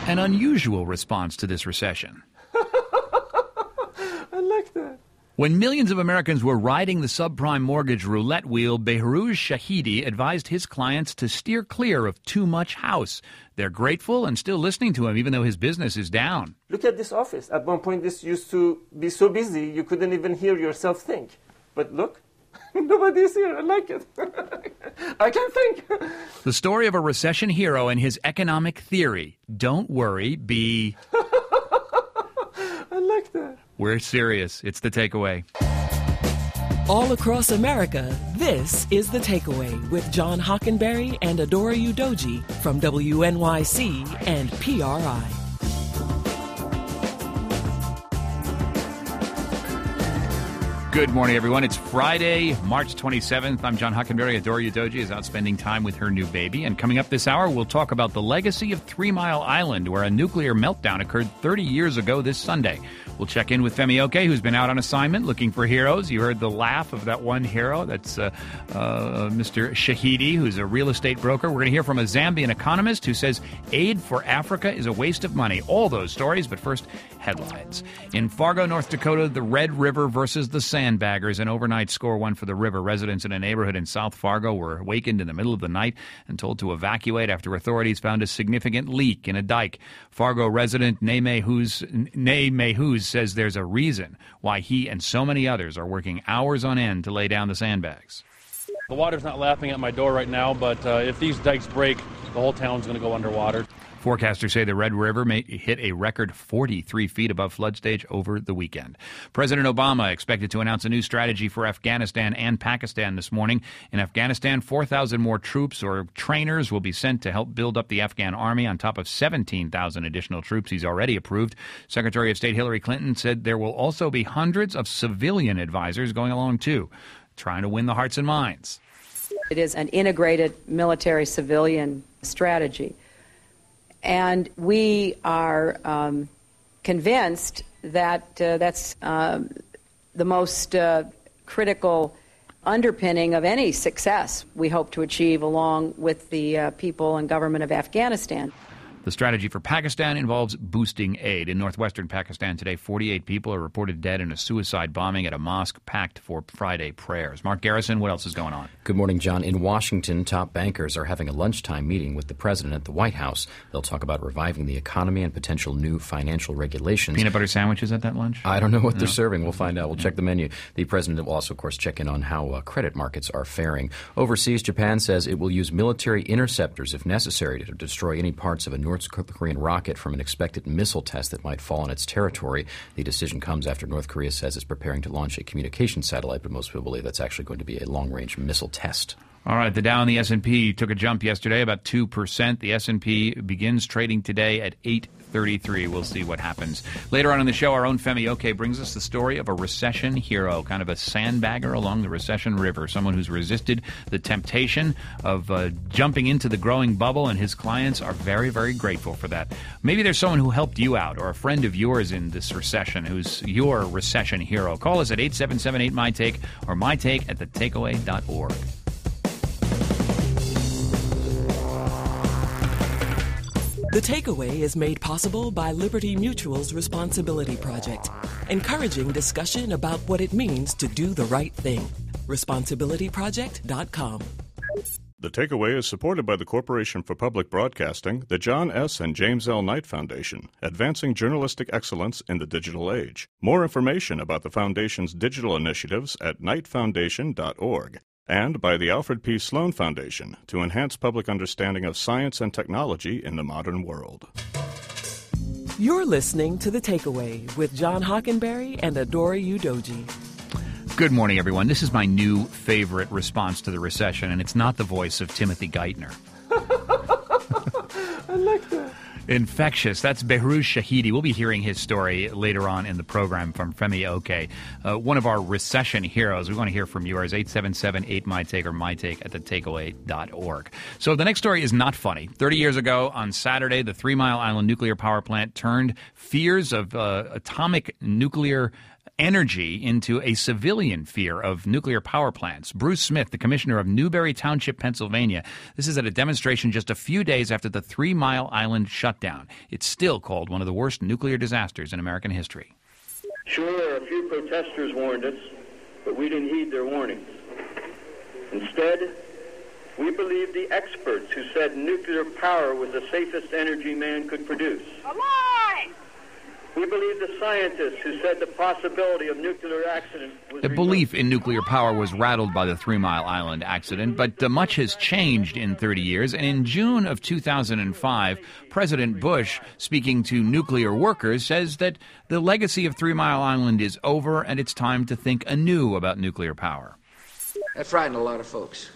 an unusual response to this recession. I like that. When millions of Americans were riding the subprime mortgage roulette wheel, Behrouz Shahidi advised his clients to steer clear of too much house. They're grateful and still listening to him, even though his business is down. Look at this office. At one point, this used to be so busy you couldn't even hear yourself think. But look, nobody's here. I like it. I can think. The story of a recession hero and his economic theory. Don't worry, be... I like that. We're serious. It's The Takeaway. All across America, this is The Takeaway with John Hockenberry and Adora Udoji from WNYC and PRI. Good morning, everyone. It's Friday, March 27th. I'm John Hockenberry. Adora Udoji is out spending time with her new baby. And coming up this hour, we'll talk about the legacy of 3 Mile Island, where a nuclear meltdown occurred 30 years ago this Sunday. We'll check in with Femi Oke, who's been out on assignment looking for heroes. You heard the laugh of that one hero. That's Mr. Shahidi, who's a real estate broker. We're going to hear from a Zambian economist who says aid for Africa is a waste of money. All those stories, but first, headlines. In Fargo, North Dakota, the Red River versus the Sandbaggers. An overnight score one for the river. Residents in a neighborhood in South Fargo were awakened in the middle of the night and told to evacuate after authorities found a significant leak in a dike. Fargo resident Nay Mehuz says there's a reason why he and so many others are working hours on end to lay down the sandbags. The water's not laughing at my door right now, but if these dikes break, the whole town's going to go underwater. Forecasters say the Red River may hit a record 43 feet above flood stage over the weekend. President Obama expected to announce a new strategy for Afghanistan and Pakistan this morning. In Afghanistan, 4,000 more troops or trainers will be sent to help build up the Afghan army on top of 17,000 additional troops he's already approved. Secretary of State Hillary Clinton said there will also be hundreds of civilian advisors going along too, trying to win the hearts and minds. It is an integrated military-civilian strategy. And we are convinced that that's the most critical underpinning of any success we hope to achieve along with the people and government of Afghanistan. The strategy for Pakistan involves boosting aid. In northwestern Pakistan today, 48 people are reported dead in a suicide bombing at a mosque packed for Friday prayers. Mark Garrison, what else is going on? Good morning, John. In Washington, top bankers are having a lunchtime meeting with the president at the White House. They'll talk about reviving the economy and potential new financial regulations. Peanut butter sandwiches at that lunch? I don't know what they're serving. We'll find out. We'll check the menu. The president will also, of course, check in on how credit markets are faring. Overseas, Japan says it will use military interceptors if necessary to destroy any parts of a North Korean rocket from an expected missile test that might fall on its territory. The decision comes after North Korea says it's preparing to launch a communication satellite, but most people believe that's actually going to be a long-range missile test. All right, the Dow and the S&P took a jump yesterday, about 2%. The S&P begins trading today at 833. We'll see what happens. Later on in the show, our own Femi Oke brings us the story of a recession hero, kind of a sandbagger along the recession river, someone who's resisted the temptation of jumping into the growing bubble, and his clients are very, very grateful for that. Maybe there's someone who helped you out or a friend of yours in this recession who's your recession hero. Call us at 877-8MY-TAKE or mytake@thetakeaway.org. The Takeaway is made possible by Liberty Mutual's Responsibility Project, encouraging discussion about what it means to do the right thing. ResponsibilityProject.com. The Takeaway is supported by the Corporation for Public Broadcasting, the John S. and James L. Knight Foundation, advancing journalistic excellence in the digital age. More information about the Foundation's digital initiatives at knightfoundation.org. And by the Alfred P. Sloan Foundation to enhance public understanding of science and technology in the modern world. You're listening to The Takeaway with John Hockenberry and Adora Udoji. Good morning, everyone. This is my new favorite response to the recession, and it's not the voice of Timothy Geithner. I like that. Infectious. That's Behrouz Shahidi. We'll be hearing his story later on in the program from Femi Oke, one of our recession heroes. We want to hear from yours, 877-8MY-TAKE or mytake@thetakeaway.org. So the next story is not funny. 30 years ago on Saturday, the 3 Mile Island nuclear power plant turned fears of atomic nuclear energy into a civilian fear of nuclear power plants. Bruce Smith, the commissioner of Newberry Township, Pennsylvania. This is at a demonstration just a few days after the 3 Mile Island shutdown. It's still called one of the worst nuclear disasters in American history. Sure, a few protesters warned us, but we didn't heed their warnings. Instead, we believed the experts who said nuclear power was the safest energy man could produce. A lie! We believed the scientists who said the possibility of nuclear accident was The belief in nuclear power was rattled by the 3 Mile Island accident, but much has changed in 30 years. And in June of 2005, President Bush, speaking to nuclear workers, says that the legacy of 3 Mile Island is over and it's time to think anew about nuclear power. That frightened a lot of folks.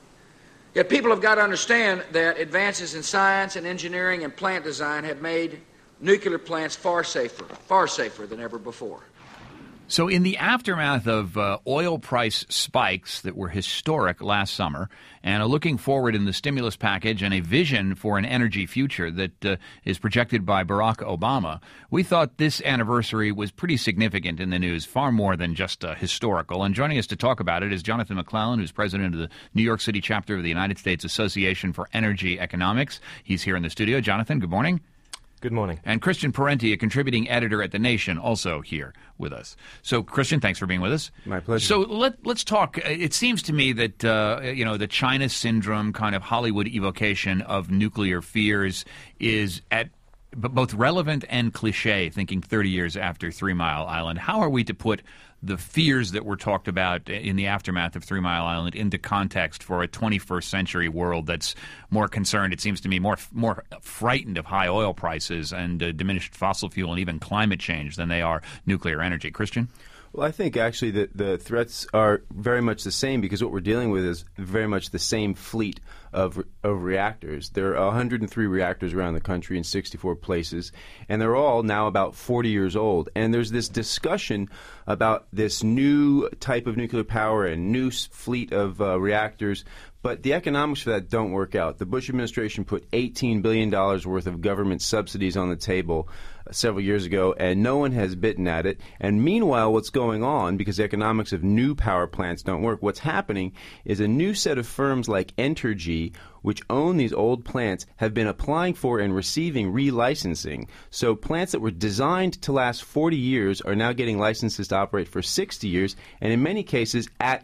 Yet people have got to understand that advances in science and engineering and plant design have made nuclear plants far safer than ever before. So in the aftermath of oil price spikes that were historic last summer, and looking forward in the stimulus package and a vision for an energy future that is projected by Barack Obama, we thought this anniversary was pretty significant in the news, far more than just historical. And joining us to talk about it is Jonathan McClellan, who's president of the New York City chapter of the United States Association for Energy Economics. He's here in the studio. Jonathan, good morning. Good morning. And Christian Parenti, a contributing editor at The Nation, also here with us. So, Christian, thanks for being with us. My pleasure. So let's talk. It seems to me that, the China syndrome kind of Hollywood evocation of nuclear fears is at both relevant and cliche, thinking 30 years after 3 Mile Island. How are we to put the fears that were talked about in the aftermath of 3 Mile Island into context for a 21st century world that's more concerned, it seems to me, more frightened of high oil prices and diminished fossil fuel and even climate change than they are nuclear energy? Christian? Well, I think actually that the threats are very much the same because what we're dealing with is very much the same fleet of reactors. There are 103 reactors around the country in 64 places, and they're all now about 40 years old. And there's this discussion about this new type of nuclear power and new fleet of reactors, but the economics for that don't work out. The Bush administration put $18 billion worth of government subsidies on the table several years ago, and no one has bitten at it. And meanwhile, what's going on, because the economics of new power plants don't work, what's happening is a new set of firms like Entergy, which own these old plants, have been applying for and receiving relicensing. So plants that were designed to last 40 years are now getting licenses to operate for 60 years, and in many cases at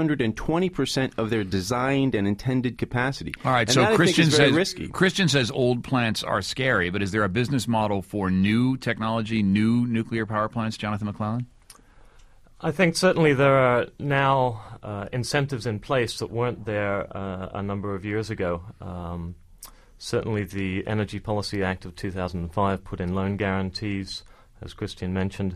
120% of their designed and intended capacity. All right, and so that, Christian says old plants are scary, but is there a business model for new technology, new nuclear power plants, Jonathan McClellan? I think certainly there are now incentives in place that weren't there a number of years ago. Certainly the Energy Policy Act of 2005 put in loan guarantees, as Christian mentioned.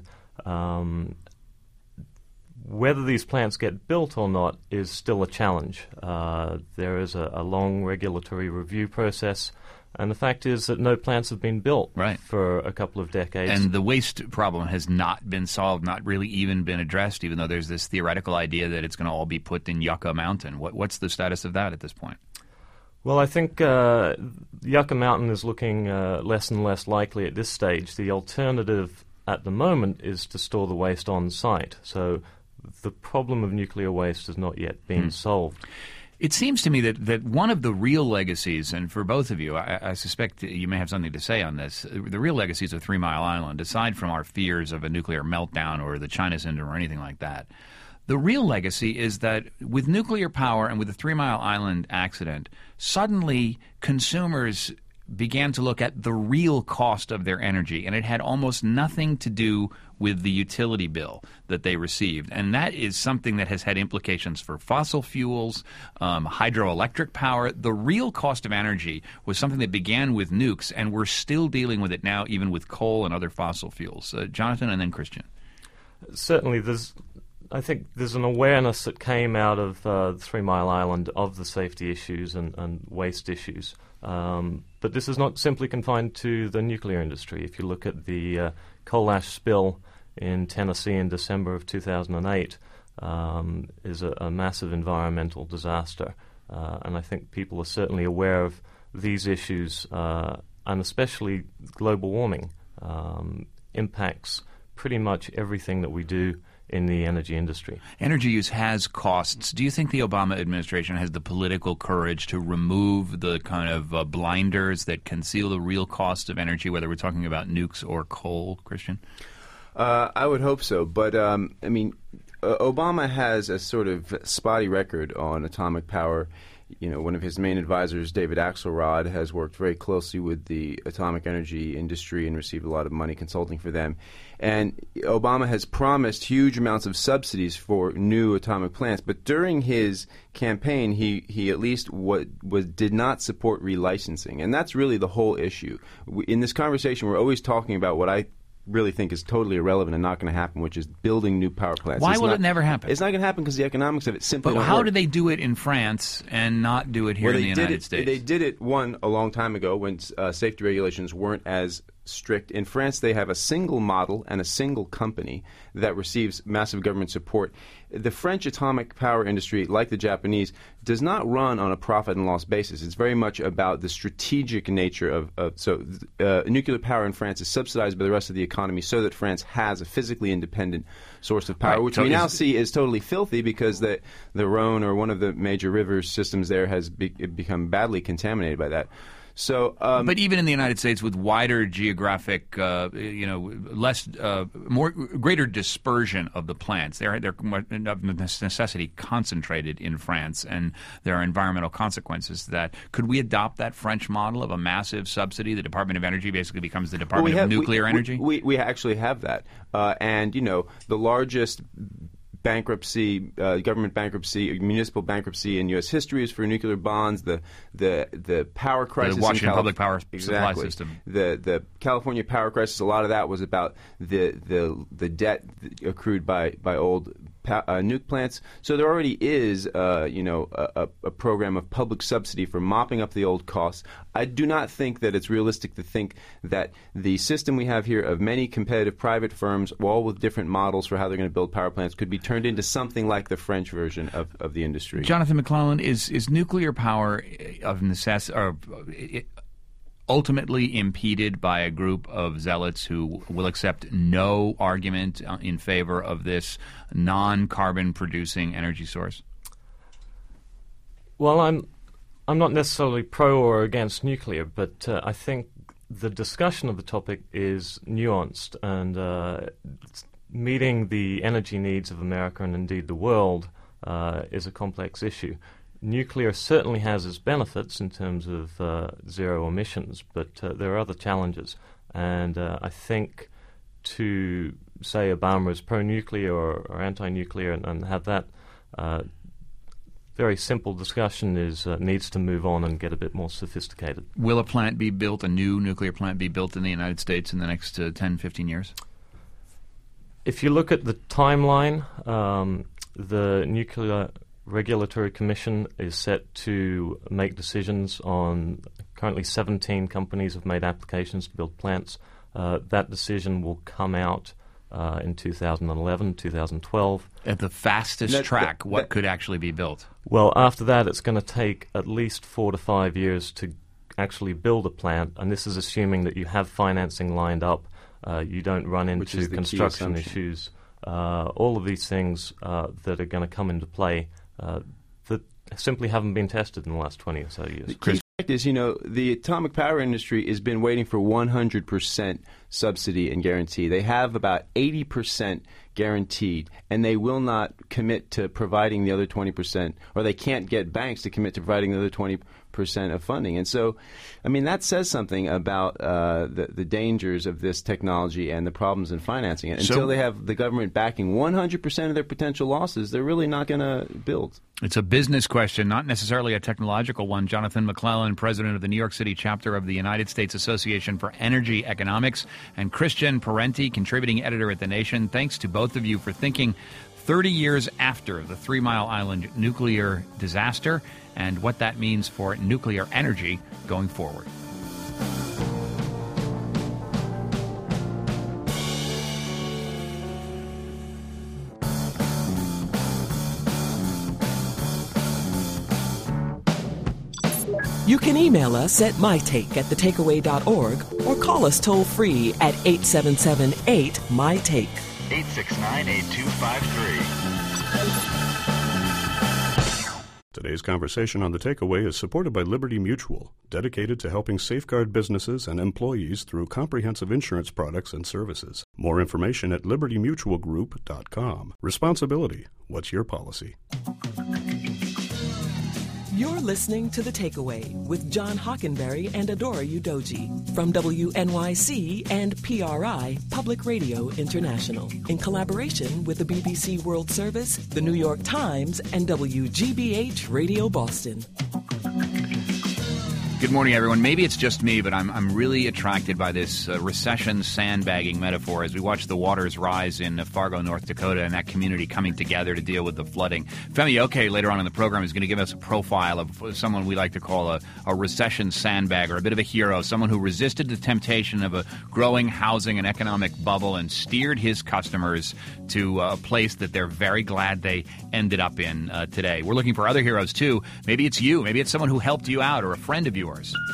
Whether these plants get built or not is still a challenge. There is a long regulatory review process. And the fact is that no plants have been built for a couple of decades. And the waste problem has not been solved, not really even been addressed, even though there's this theoretical idea that it's going to all be put in Yucca Mountain. What's the status of that at this point? Well, I think Yucca Mountain is looking less and less likely at this stage. The alternative at the moment is to store the waste on site. So the problem of nuclear waste has not yet been solved. It seems to me that one of the real legacies, and for both of you, I suspect you may have something to say on this, the real legacies of 3 Mile Island, aside from our fears of a nuclear meltdown or the China syndrome or anything like that, the real legacy is that with nuclear power and with the 3 Mile Island accident, suddenly consumers began to look at the real cost of their energy, and it had almost nothing to do with the utility bill that they received. And that is something that has had implications for fossil fuels, hydroelectric power. The real cost of energy was something that began with nukes, and we're still dealing with it now, even with coal and other fossil fuels. Jonathan, and then Christian. Certainly, I think there's an awareness that came out of 3 Mile Island of the safety issues and waste issues. But this is not simply confined to the nuclear industry. If you look at the coal ash spill in Tennessee in December of 2008, is a massive environmental disaster. And I think people are certainly aware of these issues, and especially global warming impacts pretty much everything that we do in the energy industry. Energy use has costs. Do you think the Obama administration has the political courage to remove the kind of blinders that conceal the real cost of energy, whether we're talking about nukes or coal, Christian? I would hope so. But, Obama has a sort of spotty record on atomic power. You know, one of his main advisors, David Axelrod, has worked very closely with the atomic energy industry and received a lot of money consulting for them. And Obama has promised huge amounts of subsidies for new atomic plants. But during his campaign, he at least did not support relicensing. And that's really the whole issue. In this conversation, we're always talking about what I really think is totally irrelevant and not going to happen, which is building new power plants. Why will it never happen? It's not going to happen because the economics of it simply But don't how work. did they do it in France and not do it here in the United States? They did it, a long time ago when safety regulations weren't as strict. In France, they have a single model and a single company that receives massive government support. The French atomic power industry, like the Japanese, does not run on a profit and loss basis. It's very much about the strategic nature nuclear power in France is subsidized by the rest of the economy so that France has a physically independent source of power, which we now see is totally filthy because the Rhone, or one of the major river systems there, has become badly contaminated by that. So, but even in the United States, with wider geographic, greater dispersion of the plants, they're of necessity concentrated in France, and there are environmental consequences to that. Could we adopt that French model of a massive subsidy? The Department of Energy basically becomes the Department of Nuclear Energy. We actually have that, and the largest bankruptcy, government bankruptcy, municipal bankruptcy in U.S. history is for nuclear bonds. The power crisis, the Washington Public Power Supply Exactly. System, the California power crisis. A lot of that was about the debt accrued by old nuke plants. So there already is a program of public subsidy for mopping up the old costs. I do not think that it's realistic to think that the system we have here of many competitive private firms, all with different models for how they're going to build power plants, could be turned into something like the French version of the industry. Jonathan McClellan, is nuclear power of ultimately impeded by a group of zealots who will accept no argument in favor of this non-carbon producing energy source? Well, I'm not necessarily pro or against nuclear, but I think the discussion of the topic is nuanced, and meeting the energy needs of America and indeed the world is a complex issue. Nuclear certainly has its benefits in terms of zero emissions, but there are other challenges. And I think to say Obama is pro-nuclear or anti-nuclear and have that very simple discussion needs to move on and get a bit more sophisticated. Will a new nuclear plant be built in the United States in the next 10, 15 years? If you look at the timeline, the Nuclear Regulatory Commission is set to make decisions on currently 17 companies have made applications to build plants. That decision will come out in 2011, 2012. At the fastest track, what could actually be built? Well, after that, it's going to take at least 4 to 5 years to actually build a plant, and this is assuming that you have financing lined up, you don't run into construction issues, all of these things that are going to come into play that simply haven't been tested in the last 20 or so years. The key fact is, the atomic power industry has been waiting for 100% subsidy and guarantee. They have about 80% guaranteed, and they will not commit to providing the other 20%, or they can't get banks to commit to providing the other 20% of funding. And so, that says something about the dangers of this technology and the problems in financing it. Until they have the government backing 100% of their potential losses, they're really not going to build. It's a business question, not necessarily a technological one. Jonathan McClellan, president of the New York City chapter of the United States Association for Energy Economics, and Christian Parenti, contributing editor at The Nation. Thanks to both of you for thinking 30 years after the 3 Mile Island nuclear disaster and what that means for nuclear energy going forward. You can email us at mytake@thetakeaway.org or call us toll-free at 877-8-MY-TAKE. 869-8253. Today's conversation on The Takeaway is supported by Liberty Mutual, dedicated to helping safeguard businesses and employees through comprehensive insurance products and services. More information at libertymutualgroup.com. Responsibility. What's your policy? You're listening to The Takeaway with John Hockenberry and Adora Udoji from WNYC and PRI, Public Radio International, in collaboration with the BBC World Service, the New York Times, and WGBH Radio Boston. Good morning, everyone. Maybe it's just me, but I'm really attracted by this recession sandbagging metaphor as we watch the waters rise in Fargo, North Dakota, and that community coming together to deal with the flooding. Femi Oke later on in the program is going to give us a profile of someone we like to call a recession sandbagger, a bit of a hero, someone who resisted the temptation of a growing housing and economic bubble and steered his customers to a place that they're very glad they ended up in today. We're looking for other heroes, too. Maybe it's you. Maybe it's someone who helped you out or a friend of yours.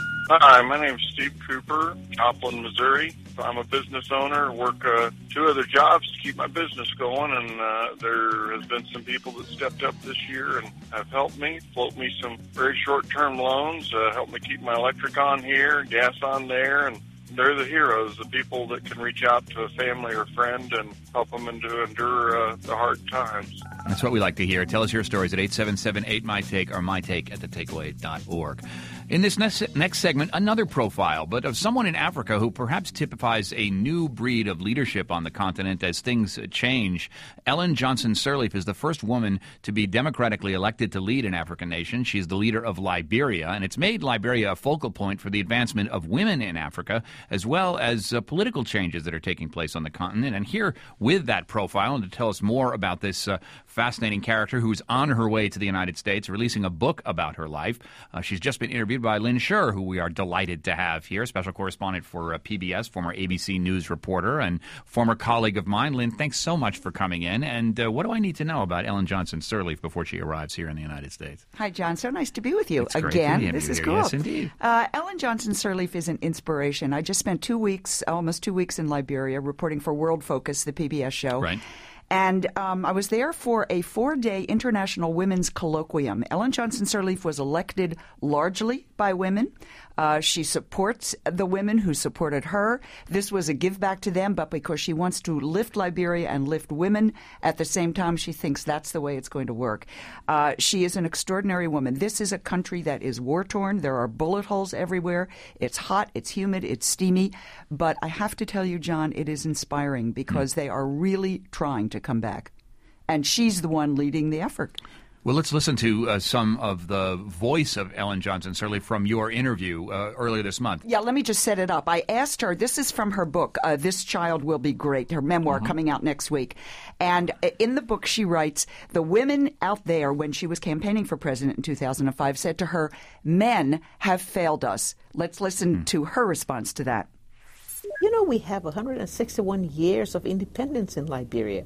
Hi, my name's Steve Cooper, Joplin, Missouri. I'm a business owner, work 2 other jobs to keep my business going, and there has been some people that stepped up this year and have helped me, float me some very short-term loans, help me keep my electric on here, gas on there, and they're the heroes, the people that can reach out to a family or friend and help them to endure the hard times. That's what we like to hear. Tell us your stories at 877-8MY-TAKE or mytake@thetakeaway.org. In this next segment, another profile, but of someone in Africa who perhaps typifies a new breed of leadership on the continent as things change. Ellen Johnson Sirleaf is the first woman to be democratically elected to lead an African nation. She's the leader of Liberia, and it's made Liberia a focal point for the advancement of women in Africa, as well as political changes that are taking place on the continent. And here with that profile, and to tell us more about this fascinating character who's on her way to the United States, releasing a book about her life. She's just been interviewed by Lynn Scher, who we are delighted to have here, special correspondent for PBS, former ABC News reporter, and former colleague of mine. Lynn, thanks so much for coming in. And what do I need to know about Ellen Johnson Sirleaf before she arrives here in the United States? Hi, John. So nice to be with you it's again. Great to be this is here. cool. Yes, indeed. Ellen Johnson Sirleaf is an inspiration. I just spent 2 weeks, almost 2 weeks in Liberia, reporting for World Focus, the PBS show. Right. And I was there for a 4-day International Women's Colloquium. Ellen Johnson Sirleaf was elected largely by women. She supports the women who supported her. This was a give back to them, but because she wants to lift Liberia and lift women at the same time, she thinks that's the way it's going to work. She is an extraordinary woman. This is a country that is war-torn. There are bullet holes everywhere. It's hot, it's humid, it's steamy. But I have to tell you, John, it is inspiring because they are really trying to come back. And she's the one leading the effort. Well, let's listen to some of the voice of Ellen Johnson Sirleaf from your interview earlier this month. Yeah, let me just set it up. I asked her, this is from her book, This Child Will Be Great, her memoir coming out next week. And in the book she writes, the women out there, when she was campaigning for president in 2005, said to her, men have failed us. Let's listen to her response to that. You know, we have 161 years of independence in Liberia.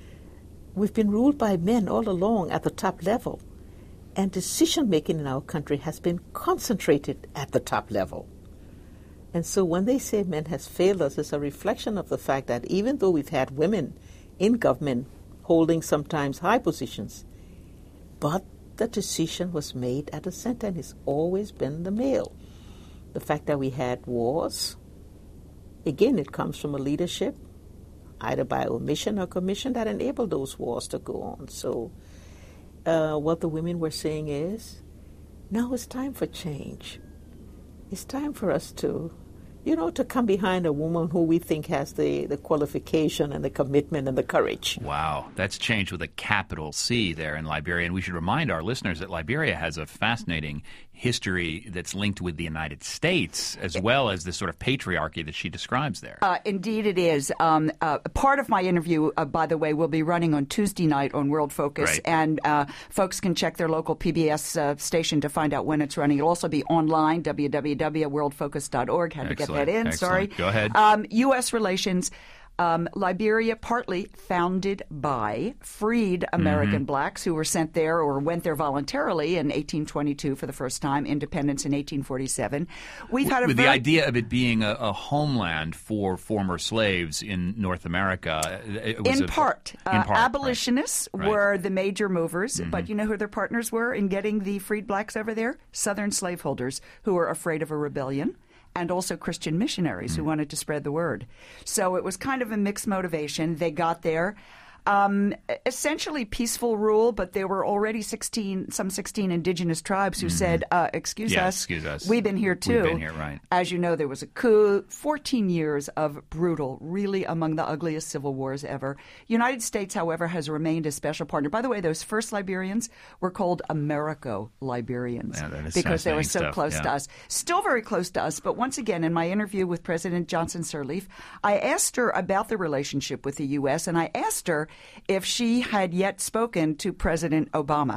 We've been ruled by men all along at the top level, and decision-making in our country has been concentrated at the top level. And so when they say men has failed us, it's a reflection of the fact that even though we've had women in government holding sometimes high positions, but the decision was made at the center, and it's always been the male. The fact that we had wars, again, it comes from a leadership, either by omission or commission, that enabled those wars to go on. So what the women were saying is, now it's time for change. It's time for us to, to come behind a woman who we think has the qualification and the commitment and the courage. Wow, that's changed with a capital C there in Liberia. And we should remind our listeners that Liberia has a fascinating history that's linked with the United States, as well as the sort of patriarchy that she describes there. Indeed it is. Part of my interview, by the way, will be running on Tuesday night on World Focus, right. And folks can check their local PBS station to find out when it's running. It'll also be online, www.worldfocus.org. Had to get that in, Excellent. sorry. Go ahead. U.S. relations. Liberia, partly founded by freed American blacks who were sent there or went there voluntarily in 1822 for the first time, independence in 1847. We've had the idea of it being a homeland for former slaves in North America. It was in part. Abolitionists right. were the major movers, but you know who their partners were in getting the freed blacks over there? Southern slaveholders who were afraid of a rebellion, and also Christian missionaries who wanted to spread the word. So it was kind of a mixed motivation. They got there. Essentially peaceful rule, but there were already 16 indigenous tribes who said, excuse us, we've been here too. We've been here, right. As you know, there was a coup, 14 years of brutal, really among the ugliest civil wars ever. United States, however, has remained a special partner. By the way, those first Liberians were called Americo-Liberians because they were so close to us. Still very close to us, but once again, in my interview with President Johnson Sirleaf, I asked her about the relationship with the U.S., and I asked her if she had yet spoken to President Obama.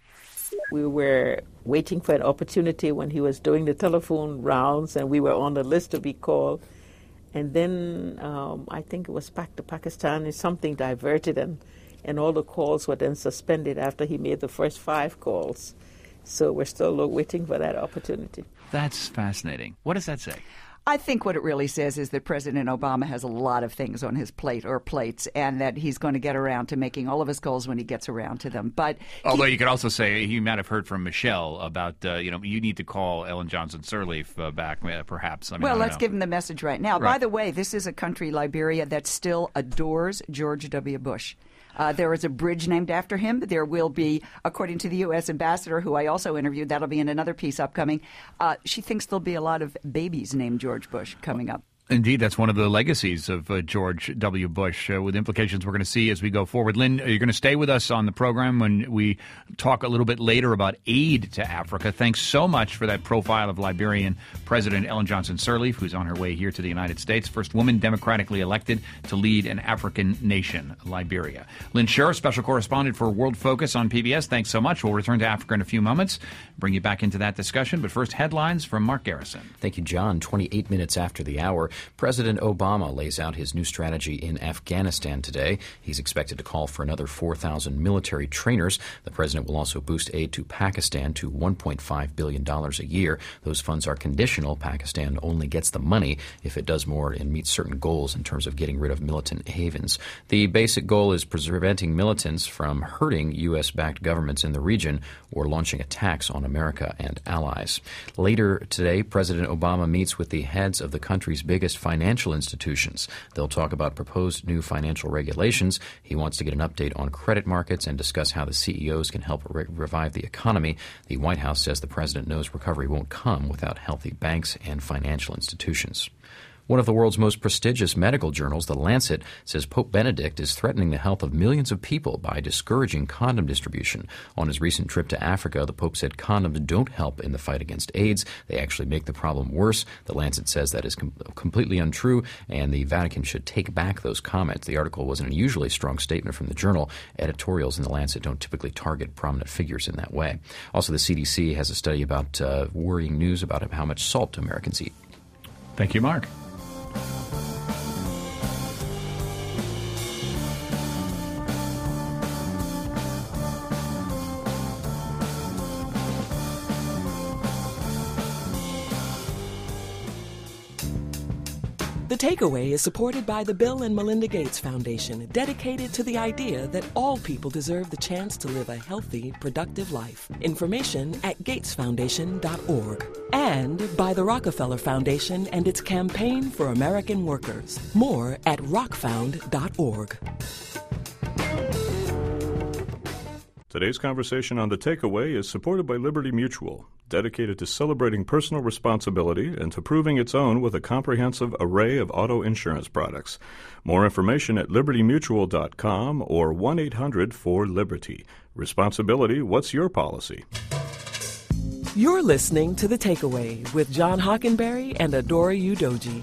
We were waiting for an opportunity when he was doing the telephone rounds, and we were on the list to be called. And then I think it was back to Pakistan, and something diverted, and all the calls were then suspended after he made the first 5 calls. So we're still waiting for that opportunity. That's fascinating. What does that say? I think what it really says is that President Obama has a lot of things on his plate or plates, and that he's going to get around to making all of his calls when he gets around to them. But although you could also say he might have heard from Michelle about, you need to call Ellen Johnson Sirleaf back, perhaps. Let's give him the message right now. Right. By the way, this is a country, Liberia, that still adores George W. Bush. There is a bridge named after him. There will be, according to the U.S. ambassador, who I also interviewed, that'll be in another piece upcoming, she thinks there'll be a lot of babies named George Bush coming up. Indeed, that's one of the legacies of George W. Bush, with implications we're going to see as we go forward. Lynn, you're going to stay with us on the program when we talk a little bit later about aid to Africa. Thanks so much for that profile of Liberian President Ellen Johnson Sirleaf, who's on her way here to the United States, first woman democratically elected to lead an African nation, Liberia. Lynn Sherr, special correspondent for World Focus on PBS. Thanks so much. We'll return to Africa in a few moments, bring you back into that discussion. But first, headlines from Mark Garrison. Thank you, John. 28 minutes after the hour, President Obama lays out his new strategy in Afghanistan today. He's expected to call for another 4,000 military trainers. The president will also boost aid to Pakistan to $1.5 billion a year. Those funds are conditional. Pakistan only gets the money if it does more and meets certain goals in terms of getting rid of militant havens. The basic goal is preventing militants from hurting U.S.-backed governments in the region or launching attacks on America and allies. Later today, President Obama meets with the heads of the country's biggest financial institutions. They'll talk about proposed new financial regulations. He wants to get an update on credit markets and discuss how the CEOs can help revive the economy. The White House says the president knows recovery won't come without healthy banks and financial institutions. One of the world's most prestigious medical journals, The Lancet, says Pope Benedict is threatening the health of millions of people by discouraging condom distribution. On his recent trip to Africa, the Pope said condoms don't help in the fight against AIDS. They actually make the problem worse. The Lancet says that is completely untrue, and the Vatican should take back those comments. The article was an unusually strong statement from the journal. Editorials in The Lancet don't typically target prominent figures in that way. Also, the CDC has a study about worrying news about how much salt Americans eat. Thank you, Mark. The Takeaway is supported by the Bill and Melinda Gates Foundation, dedicated to the idea that all people deserve the chance to live a healthy, productive life. Information at gatesfoundation.org. And by the Rockefeller Foundation and its campaign for American workers. More at rockfound.org. Today's conversation on The Takeaway is supported by Liberty Mutual, dedicated to celebrating personal responsibility and to proving its own with a comprehensive array of auto insurance products. More information at libertymutual.com or 1-800-4LIBERTY. Responsibility, what's your policy? You're listening to The Takeaway with John Hockenberry and Adora Udoji.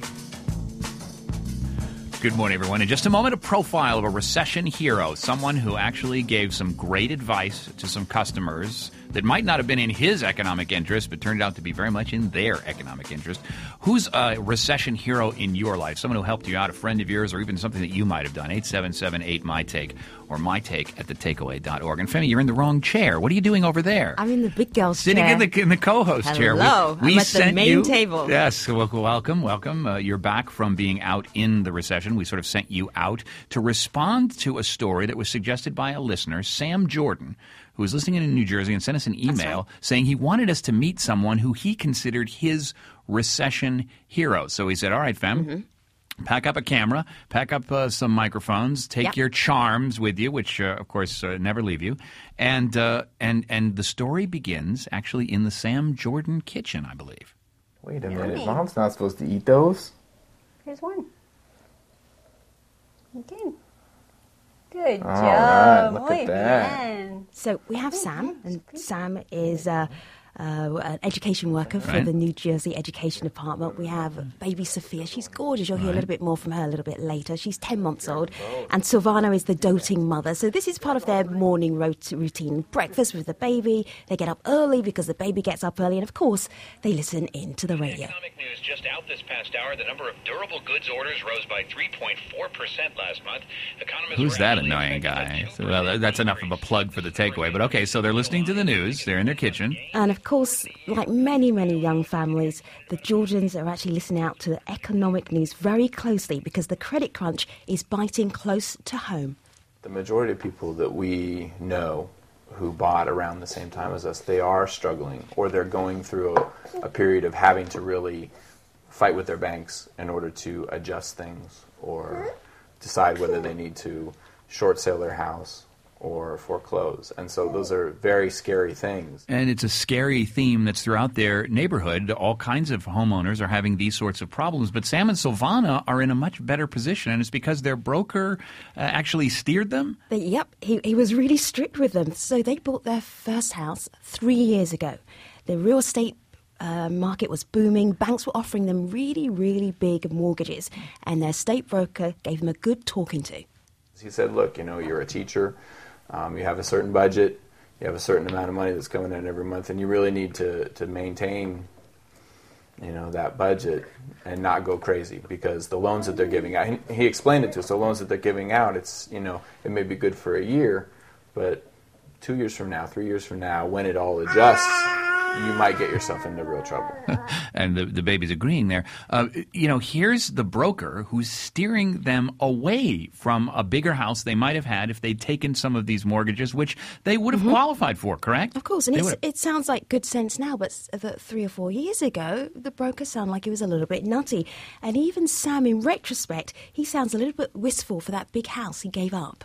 Good morning, everyone. In just a moment, a profile of a recession hero, someone who actually gave some great advice to some customers that might not have been in his economic interest, but turned out to be very much in their economic interest. Who's a recession hero in your life? Someone who helped you out, a friend of yours, or even something that you might have done. 877-8-MY-TAKE or mytake@theTakeaway.org. And Femi, you're in the wrong chair. What are you doing over there? I'm in the big girl's Sitting chair. in the co-host chair. Hello. I'm at the main table. Yes, welcome. You're back from being out in the recession. We sort of sent you out to respond to a story that was suggested by a listener, Sam Jordan, who was listening in New Jersey and sent us an email saying he wanted us to meet someone who he considered his recession hero. So he said, all right, Fem, pack up a camera, pack up some microphones, take your charms with you, which, of course, never leave you. And the story begins actually in the Sam Jordan kitchen, I believe. Wait a minute. Mom's not supposed to eat those. Here's one. Okay. Good All job. right, look at that. So we have Sam, and Sam is an education worker for the New Jersey Education Department. We have baby Sophia. She's gorgeous. You'll hear a little bit more from her a little bit later. She's 10 months old. And Silvana is the doting mother. So this is part of their morning routine. Breakfast with the baby. They get up early because the baby gets up early. And, of course, they listen in to the radio. Economic news just out this past hour. The number of durable goods orders rose by 3.4% last month. Economists Who's that annoying guy? So, that's enough of a plug for the takeaway. But, okay, so they're listening to the news. They're in their kitchen. And, of course, like many, many young families, the Georgians are actually listening out to the economic news very closely because the credit crunch is biting close to home. The majority of people that we know who bought around the same time as us, they are struggling, or they're going through a period of having to really fight with their banks in order to adjust things or decide whether they need to short sale their house or foreclose. And so those are very scary things. And it's a scary theme that's throughout their neighborhood. All kinds of homeowners are having these sorts of problems. But Sam and Silvana are in a much better position, and it's because their broker actually steered them? He was really strict with them. So they bought their first house 3 years ago. The real estate market was booming. Banks were offering them really, really big mortgages, and their estate broker gave them a good talking to. He said, look, you're a teacher. You have a certain budget, you have a certain amount of money that's coming in every month, and you really need to maintain, that budget and not go crazy because the loans that they're giving out, he explained it to us, the loans that they're giving out, it's, it may be good for a year, but 2 years from now, 3 years from now, when it all adjusts, you might get yourself into real trouble. And the baby's agreeing there. Here's the broker who's steering them away from a bigger house they might have had if they'd taken some of these mortgages, which they would have qualified for, correct? Of course, and it sounds like good sense now, but 3 or 4 years ago, the broker sounded like he was a little bit nutty. And even Sam, in retrospect, he sounds a little bit wistful for that big house he gave up.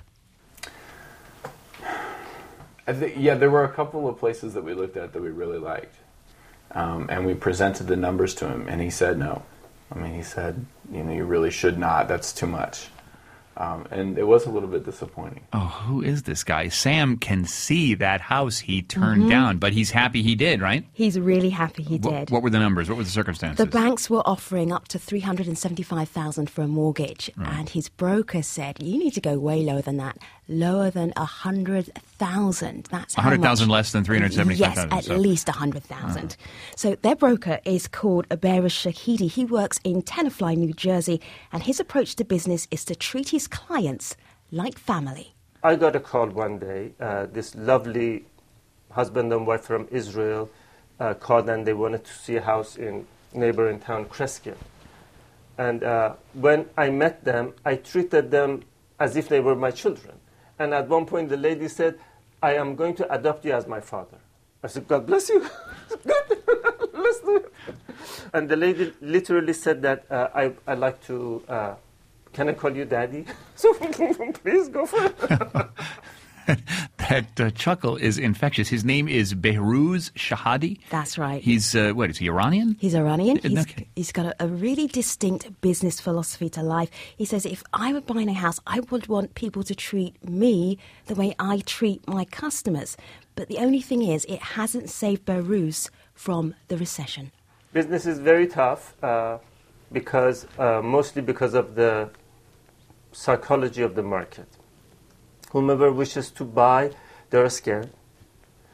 I think, there were a couple of places that we looked at that we really liked. And we presented the numbers to him, and he said no. He said, you really should not. That's too much. And it was a little bit disappointing. Oh, who is this guy? Sam can see that house he turned down, but he's happy he did, right? He's really happy he did. What were the numbers? What were the circumstances? The banks were offering up to $375,000 for a mortgage, and his broker said, you need to go way lower than that, lower than $100,000. That's $100,000 less than $375,000. Yes, at least $100,000. So their broker is called Aberis Shahidi. He works in Tenafly, New Jersey, and his approach to business is to treat his clients like family. I got a call one day. This lovely husband and wife from Israel called, and they wanted to see a house in neighboring town, Kreskin. And when I met them, I treated them as if they were my children. And at one point, the lady said, I am going to adopt you as my father. I said, God bless you. Let's do it. And the lady literally said that I like to, can I call you daddy? So please go for it. That chuckle is infectious. His name is Behruz Shahadi. That's right. He's, is he Iranian? He's Iranian. He's got a really distinct business philosophy to life. He says, if I were buying a house, I would want people to treat me the way I treat my customers. But the only thing is, it hasn't saved Behruz from the recession. Business is very tough because mostly because of the psychology of the market. Whomever wishes to buy, they're scared.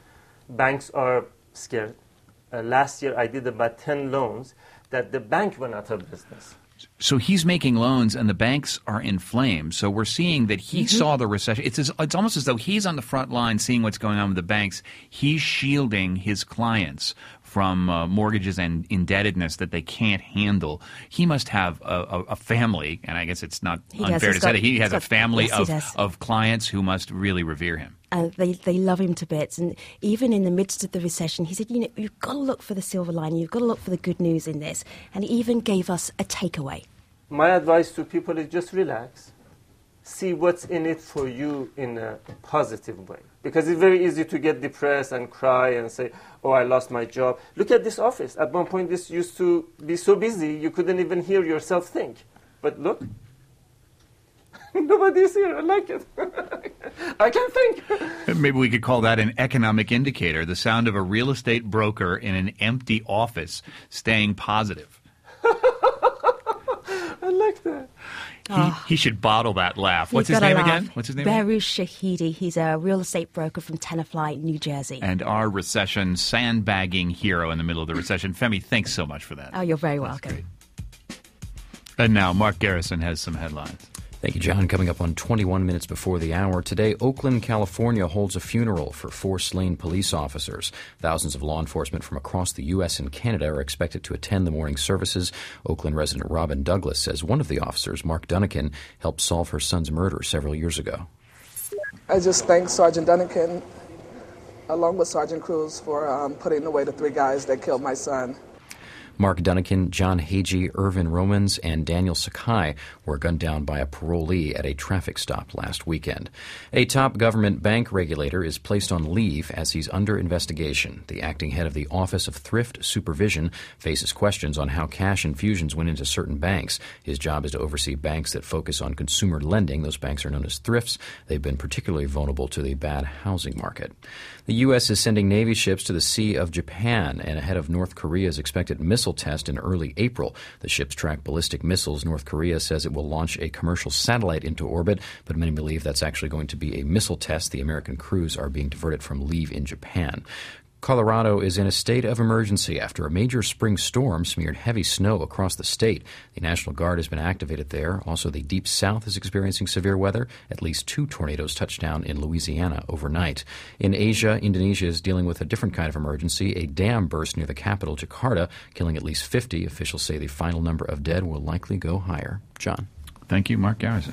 banks are scared. Last year I did about 10 loans that the bank went out of business. So he's making loans and the banks are in flames. So we're seeing that he saw the recession. It's almost as though he's on the front line seeing what's going on with the banks. He's shielding his clients from mortgages and indebtedness that they can't handle. He must have a family, and I guess it's not unfair to say that he has a family of clients who must really revere him. They love him to bits. And even in the midst of the recession, he said, you've got to look for the silver lining. You've got to look for the good news in this. And he even gave us a takeaway. My advice to people is just relax. See what's in it for you in a positive way. Because it's very easy to get depressed and cry and say, oh, I lost my job. Look at this office. At one point, this used to be so busy, you couldn't even hear yourself think. But look. Nobody's here. I like it. I can think. Maybe we could call that an economic indicator, the sound of a real estate broker in an empty office staying positive. I like that. He should bottle that laugh. What's his name again? What's his name? Baruch Shahidi. He's a real estate broker from Tenafly, New Jersey. And our recession sandbagging hero in the middle of the recession. Femi, thanks so much for that. Oh, you're very welcome. Great. And now Mark Garrison has some headlines. Thank you, John. Coming up on 21 minutes before the hour, today Oakland, California holds a funeral for 4 slain police officers. Thousands of law enforcement from across the U.S. and Canada are expected to attend the morning services. Oakland resident Robin Douglas says one of the officers, Mark Dunnican, helped solve her son's murder several years ago. I just thank Sergeant Dunnican, along with Sergeant Cruz, for putting away the 3 guys that killed my son. Mark Dunnican, John Hagee, Irvin Romans, and Daniel Sakai were gunned down by a parolee at a traffic stop last weekend. A top government bank regulator is placed on leave as he's under investigation. The acting head of the Office of Thrift Supervision faces questions on how cash infusions went into certain banks. His job is to oversee banks that focus on consumer lending. Those banks are known as thrifts. They've been particularly vulnerable to the bad housing market. The U.S. is sending Navy ships to the Sea of Japan and ahead of North Korea's expected missile test in early April. The ships track ballistic missiles. North Korea says it will launch a commercial satellite into orbit, but many believe that's actually going to be a missile test. The American crews are being diverted from leave in Japan. Colorado is in a state of emergency after a major spring storm smeared heavy snow across the state. The National Guard has been activated there. Also, the Deep South is experiencing severe weather. At least 2 tornadoes touched down in Louisiana overnight. In Asia, Indonesia is dealing with a different kind of emergency. A dam burst near the capital, Jakarta, killing at least 50. Officials say the final number of dead will likely go higher. John. Thank you, Mark Garrison.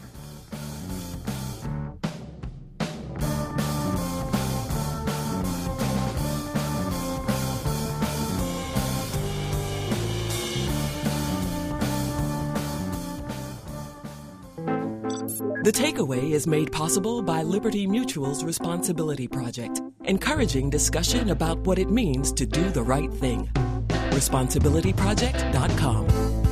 The Takeaway is made possible by Liberty Mutual's Responsibility Project, encouraging discussion about what it means to do the right thing. ResponsibilityProject.com.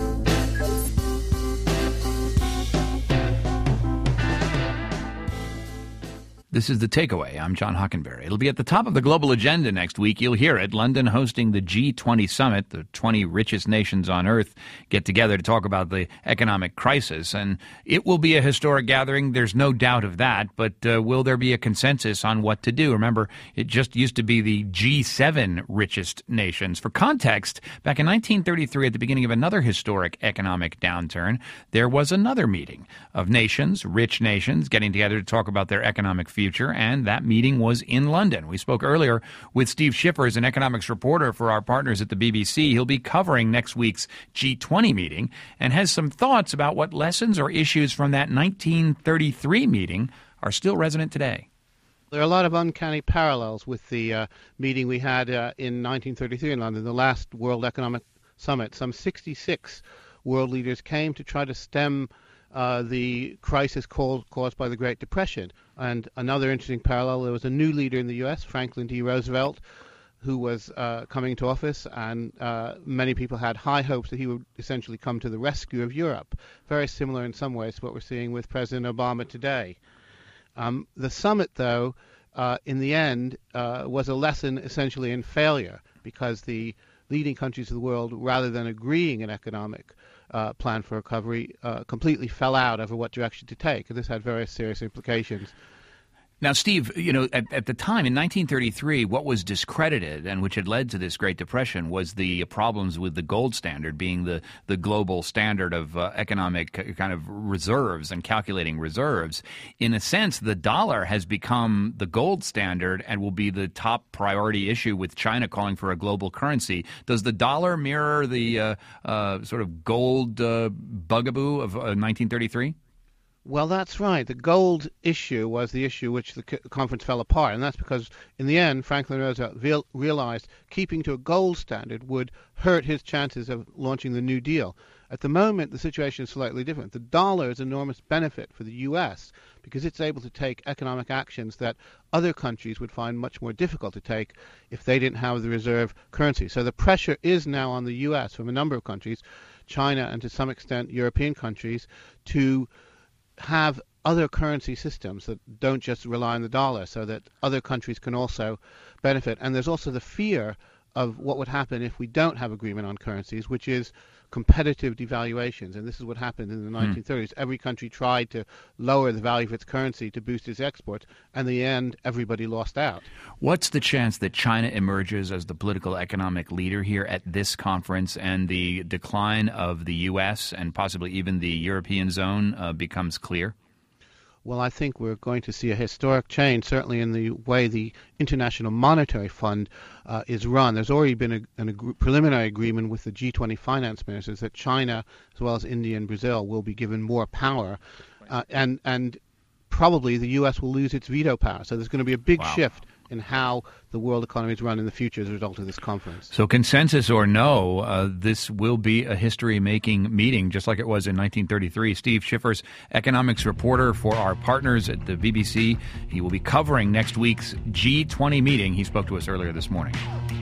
This is The Takeaway. I'm John Hockenberry. It'll be at the top of the global agenda next week. You'll hear it. London hosting the G20 summit. The 20 richest nations on earth get together to talk about the economic crisis. And it will be a historic gathering. There's no doubt of that. But will there be a consensus on what to do? Remember, it just used to be the G7 richest nations. For context, back in 1933, at the beginning of another historic economic downturn, there was another meeting of nations, rich nations, getting together to talk about their economic future, and that meeting was in London. We spoke earlier with Steve Schiffers, an economics reporter for our partners at the BBC. He'll be covering next week's G20 meeting and has some thoughts about what lessons or issues from that 1933 meeting are still resonant today. There are a lot of uncanny parallels with the meeting we had in 1933 in London, the last World Economic Summit. Some 66 world leaders came to try to stem the crisis caused by the Great Depression. And another interesting parallel, there was a new leader in the U.S., Franklin D. Roosevelt, who was coming to office, and many people had high hopes that he would essentially come to the rescue of Europe. Very similar in some ways to what we're seeing with President Obama today. The summit, though, in the end, was a lesson essentially in failure, because the leading countries of the world, rather than agreeing an economic plan for recovery, completely fell out over what direction to take. And this had very serious implications. Now, Steve, at the time, in 1933, what was discredited and which had led to this Great Depression was the problems with the gold standard being the global standard of economic kind of reserves and calculating reserves. In a sense, the dollar has become the gold standard and will be the top priority issue with China calling for a global currency. Does the dollar mirror the sort of gold bugaboo of 1933? Well, that's right. The gold issue was the issue which the conference fell apart, and that's because, in the end, Franklin Roosevelt realized keeping to a gold standard would hurt his chances of launching the New Deal. At the moment, the situation is slightly different. The dollar is an enormous benefit for the U.S. because it's able to take economic actions that other countries would find much more difficult to take if they didn't have the reserve currency. So the pressure is now on the U.S. from a number of countries, China and to some extent European countries, to have other currency systems that don't just rely on the dollar so that other countries can also benefit. And there's also the fear of what would happen if we don't have agreement on currencies, which is competitive devaluations. And this is what happened in the 1930s. Every country tried to lower the value of its currency to boost its exports. And in the end, everybody lost out. What's the chance that China emerges as the political economic leader here at this conference and the decline of the U.S. and possibly even the European zone becomes clear? Well, I think we're going to see a historic change, certainly in the way the International Monetary Fund is run. There's already been a preliminary agreement with the G20 finance ministers that China, as well as India and Brazil, will be given more power, and probably the U.S. will lose its veto power. So there's going to be a big shift in how the world economy is run in the future as a result of this conference. So consensus or no, this will be a history-making meeting, just like it was in 1933. Steve Schiffers, economics reporter for our partners at the BBC. He will be covering next week's G20 meeting. He spoke to us earlier this morning.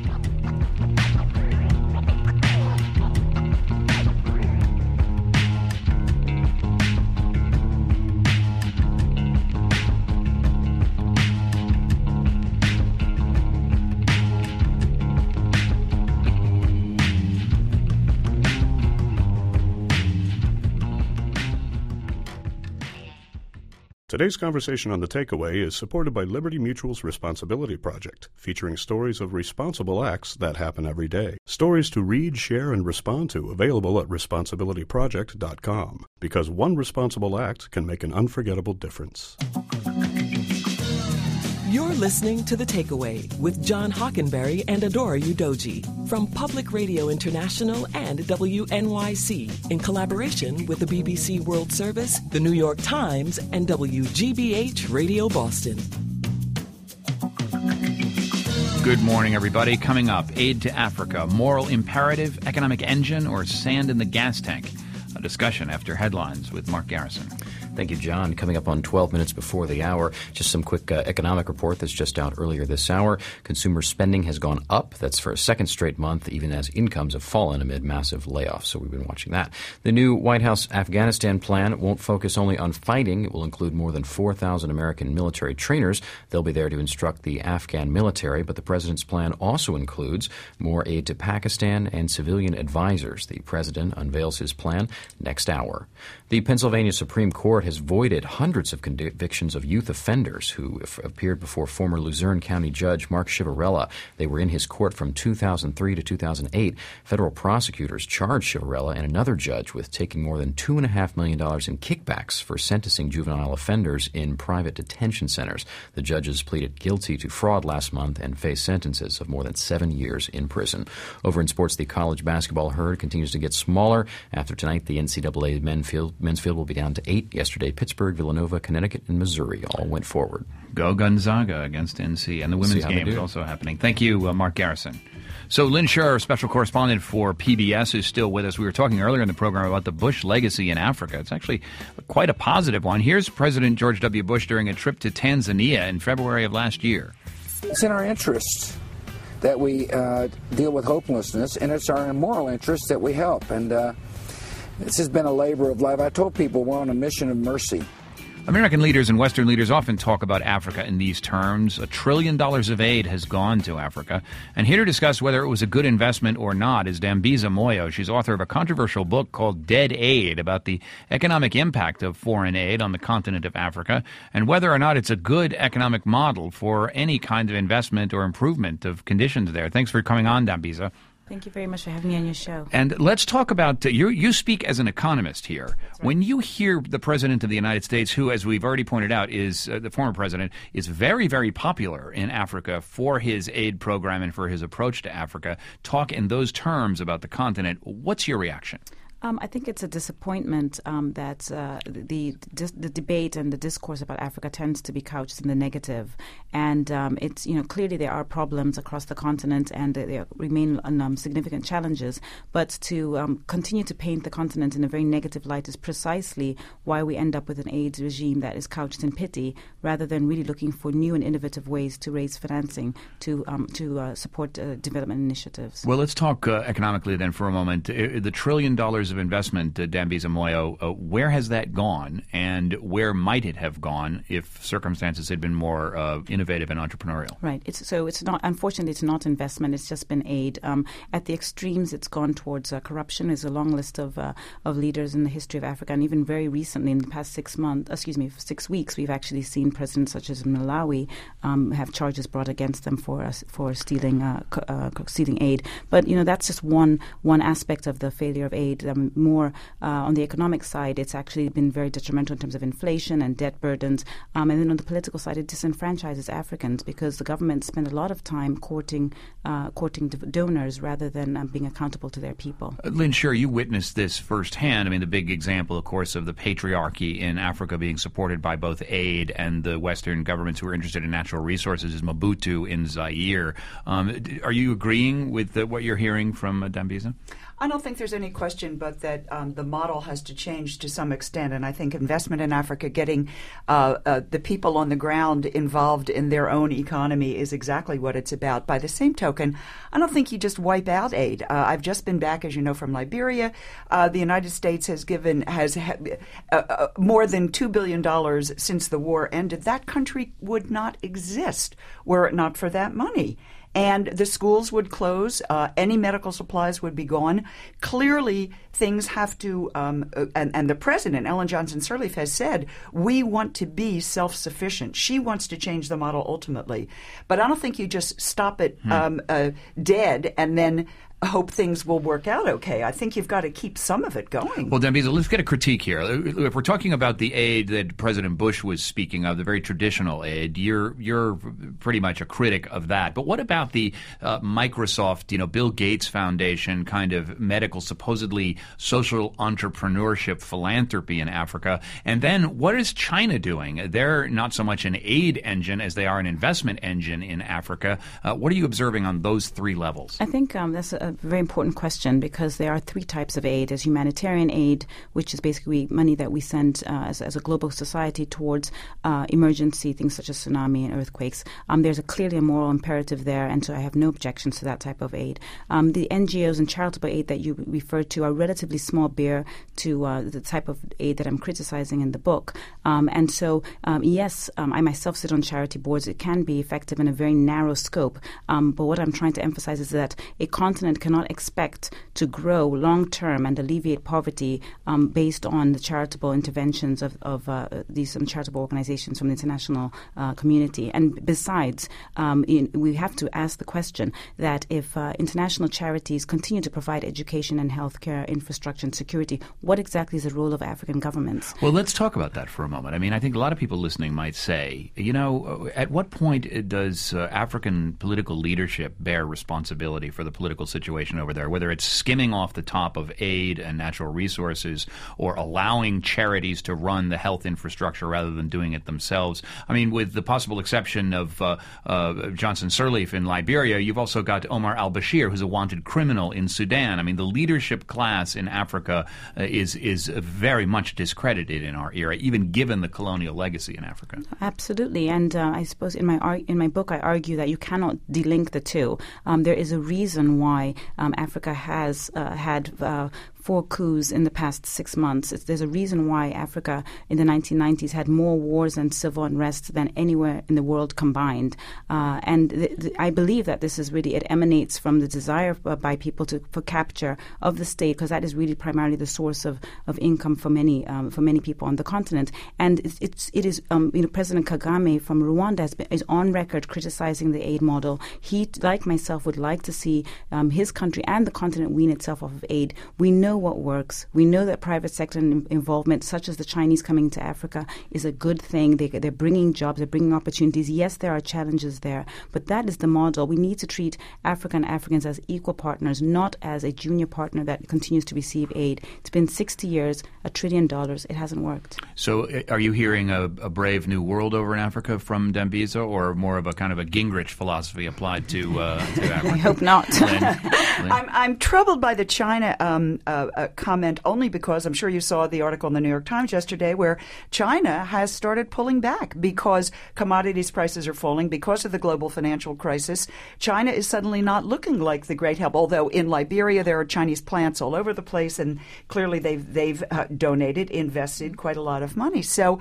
Today's conversation on The Takeaway is supported by Liberty Mutual's Responsibility Project, featuring stories of responsible acts that happen every day. Stories to read, share, and respond to, available at responsibilityproject.com. Because one responsible act can make an unforgettable difference. You're listening to The Takeaway with John Hockenberry and Adora Udoji from Public Radio International and WNYC in collaboration with the BBC World Service, the New York Times, and WGBH Radio Boston. Good morning, everybody. Coming up, aid to Africa, moral imperative, economic engine, or sand in the gas tank? A discussion after headlines with Mark Garrison. Thank you, John. Coming up on 12 minutes before the hour, just some quick economic report that's just out earlier this hour. Consumer spending has gone up. That's for a second straight month, even as incomes have fallen amid massive layoffs. So we've been watching that. The new White House Afghanistan plan won't focus only on fighting. It will include more than 4,000 American military trainers. They'll be there to instruct the Afghan military. But the president's plan also includes more aid to Pakistan and civilian advisors. The president unveils his plan next hour. The Pennsylvania Supreme Court has voided hundreds of convictions of youth offenders who appeared before former Luzerne County Judge Mark Ciavarella. They were in his court from 2003 to 2008. Federal prosecutors charged Ciavarella and another judge with taking more than $2.5 million in kickbacks for sentencing juvenile offenders in private detention centers. The judges pleaded guilty to fraud last month and face sentences of more than 7 years in prison. Over in sports, the college basketball herd continues to get smaller. After tonight, the NCAA men's field will be down to 8. Yesterday, Pittsburgh, Villanova, Connecticut, and Missouri all went forward. Go Gonzaga against NC. And the women's game is also happening. Thank you, Mark Garrison. So Lynn Scher, special correspondent for PBS, is still with us. We were talking earlier in the program about the Bush legacy in Africa. It's actually quite a positive one. Here's President George W. Bush during a trip to Tanzania in February of last year. It's in our interests that we deal with hopelessness, and it's our moral interest that we help. And this has been a labor of love. I told people we're on a mission of mercy. American leaders and Western leaders often talk about Africa in these terms. $1 trillion of aid has gone to Africa. And here to discuss whether it was a good investment or not is Dambisa Moyo. She's author of a controversial book called Dead Aid about the economic impact of foreign aid on the continent of Africa and whether or not it's a good economic model for any kind of investment or improvement of conditions there. Thanks for coming on, Dambisa. Thank you very much for having me on your show. And let's talk about, you speak as an economist here. Right. When you hear the President of the United States, who, as we've already pointed out, is the former president, is very, very popular in Africa for his aid program and for his approach to Africa, talk in those terms about the continent, what's your reaction? I think it's a disappointment that the debate and the discourse about Africa tends to be couched in the negative, and it's clearly there are problems across the continent and there remain significant challenges. But to continue to paint the continent in a very negative light is precisely why we end up with an aid regime that is couched in pity, rather than really looking for new and innovative ways to raise financing to support development initiatives. Well, let's talk economically then for a moment. The $1 trillion of investment, Dambisa Moyo, where has that gone, and where might it have gone if circumstances had been more innovative and entrepreneurial? Right. It's not. Unfortunately, it's not investment. It's just been aid. At the extremes, it's gone towards corruption. There's a long list of leaders in the history of Africa, and even very recently, in the past 6 weeks, we've actually seen presidents such as Malawi have charges brought against them for stealing aid. But that's just one aspect of the failure of aid. More on the economic side, it's actually been very detrimental in terms of inflation and debt burdens. And then on the political side, it disenfranchises Africans because the government spend a lot of time courting donors rather than being accountable to their people. Lynn Sherr, you witnessed this firsthand. I mean, the big example, of course, of the patriarchy in Africa being supported by both aid and the Western governments who are interested in natural resources is Mobutu in Zaire. Are you agreeing with what you're hearing from Dambisa? I don't think there's any question but that the model has to change to some extent, and I think investment in Africa, getting the people on the ground involved in their own economy is exactly what it's about. By the same token, I don't think you just wipe out aid. I've just been back, as you know, from Liberia. The United States has more than $2 billion since the war ended. That country would not exist were it not for that money. And the schools would close. Any medical supplies would be gone. Clearly, things have to, and the president, Ellen Johnson Sirleaf, has said, we want to be self-sufficient. She wants to change the model ultimately. But I don't think you just stop it dead and then hope things will work out okay. I think you've got to keep some of it going. Well, Dambisa, let's get a critique here. If we're talking about the aid that President Bush was speaking of, the very traditional aid, you're pretty much a critic of that. But what about the Microsoft, Bill Gates Foundation kind of medical, supposedly social entrepreneurship philanthropy in Africa? And then what is China doing? They're not so much an aid engine as they are an investment engine in Africa. What are you observing on those three levels? I think that's a very important question because there are three types of aid. There's humanitarian aid, which is basically money that we send as a global society towards emergency things such as tsunami and earthquakes. There's clearly a moral imperative there, and so I have no objections to that type of aid. The NGOs and charitable aid that you referred to are relatively small bear to the type of aid that I'm criticizing in the book. And so, yes, I myself sit on charity boards. It can be effective in a very narrow scope. But what I'm trying to emphasize is that a continent cannot expect to grow long-term and alleviate poverty based on the charitable interventions of these charitable organizations from the international community. And besides, we have to ask the question that if international charities continue to provide education and healthcare, infrastructure and security, what exactly is the role of African governments? Well, let's talk about that for a moment. I mean, I think a lot of people listening might say, at what point does African political leadership bear responsibility for the political situation over there, whether it's skimming off the top of aid and natural resources or allowing charities to run the health infrastructure rather than doing it themselves? I mean, with the possible exception of Johnson Sirleaf in Liberia, you've also got Omar al-Bashir, who's a wanted criminal in Sudan. I mean, the leadership class in Africa is very much discredited in our era, even given the colonial legacy in Africa. Absolutely, and I suppose in my book I argue that you cannot delink the two. There is a reason why Africa has had 4 coups in the past 6 months. There's a reason why Africa in the 1990s had more wars and civil unrest than anywhere in the world combined. I believe that this is really, it emanates from the desire by people for capture of the state, because that is really primarily the source of income for many people on the continent. And it is President Kagame from Rwanda is on record criticizing the aid model. He, like myself, would like to see his country and the continent wean itself off of aid. We know what works. We know that private sector involvement, such as the Chinese coming to Africa, is a good thing. They're bringing jobs, they're bringing opportunities. Yes, there are challenges there, but that is the model. We need to treat Africa and Africans as equal partners, not as a junior partner that continues to receive aid. It's been 60 years, $1 trillion. It hasn't worked. So are you hearing a brave new world over in Africa from Dambisa, or more of a kind of a Gingrich philosophy applied to Africa? I hope not. Lynn? I'm troubled by the China comment, only because I'm sure you saw the article in the New York Times yesterday where China has started pulling back because commodities prices are falling because of the global financial crisis. China is suddenly not looking like the great help, although in Liberia there are Chinese plants all over the place, and clearly they've donated, invested quite a lot of money. So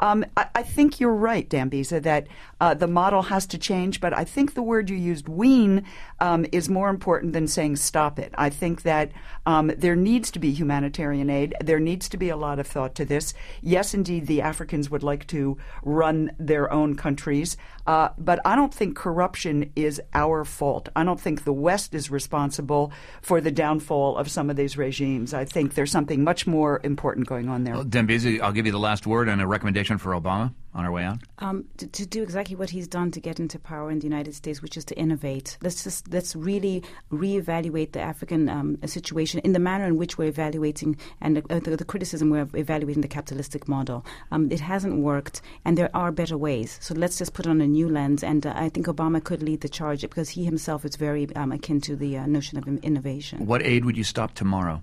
I think you're right, Dambisa, that the model has to change, but I think the word you used, wean, is more important than saying stop it. I think that there needs to be humanitarian aid. There needs to be a lot of thought to this. Yes, indeed, the Africans would like to run their own countries, but I don't think corruption is our fault. I don't think the West is responsible for the downfall of some of these regimes. I think there's something much more important going on there. Well, Dambisa, I'll give you the last word and a recommendation for Obama on our way out. To do exactly what he's done to get into power in the United States, which is to innovate. Let's really reevaluate the African situation in the manner in which we're evaluating and the criticism we're evaluating the capitalistic model. It hasn't worked, and there are better ways. So let's just put on a new lens, and I think Obama could lead the charge because he himself is very akin to the notion of innovation. What aid would you stop tomorrow?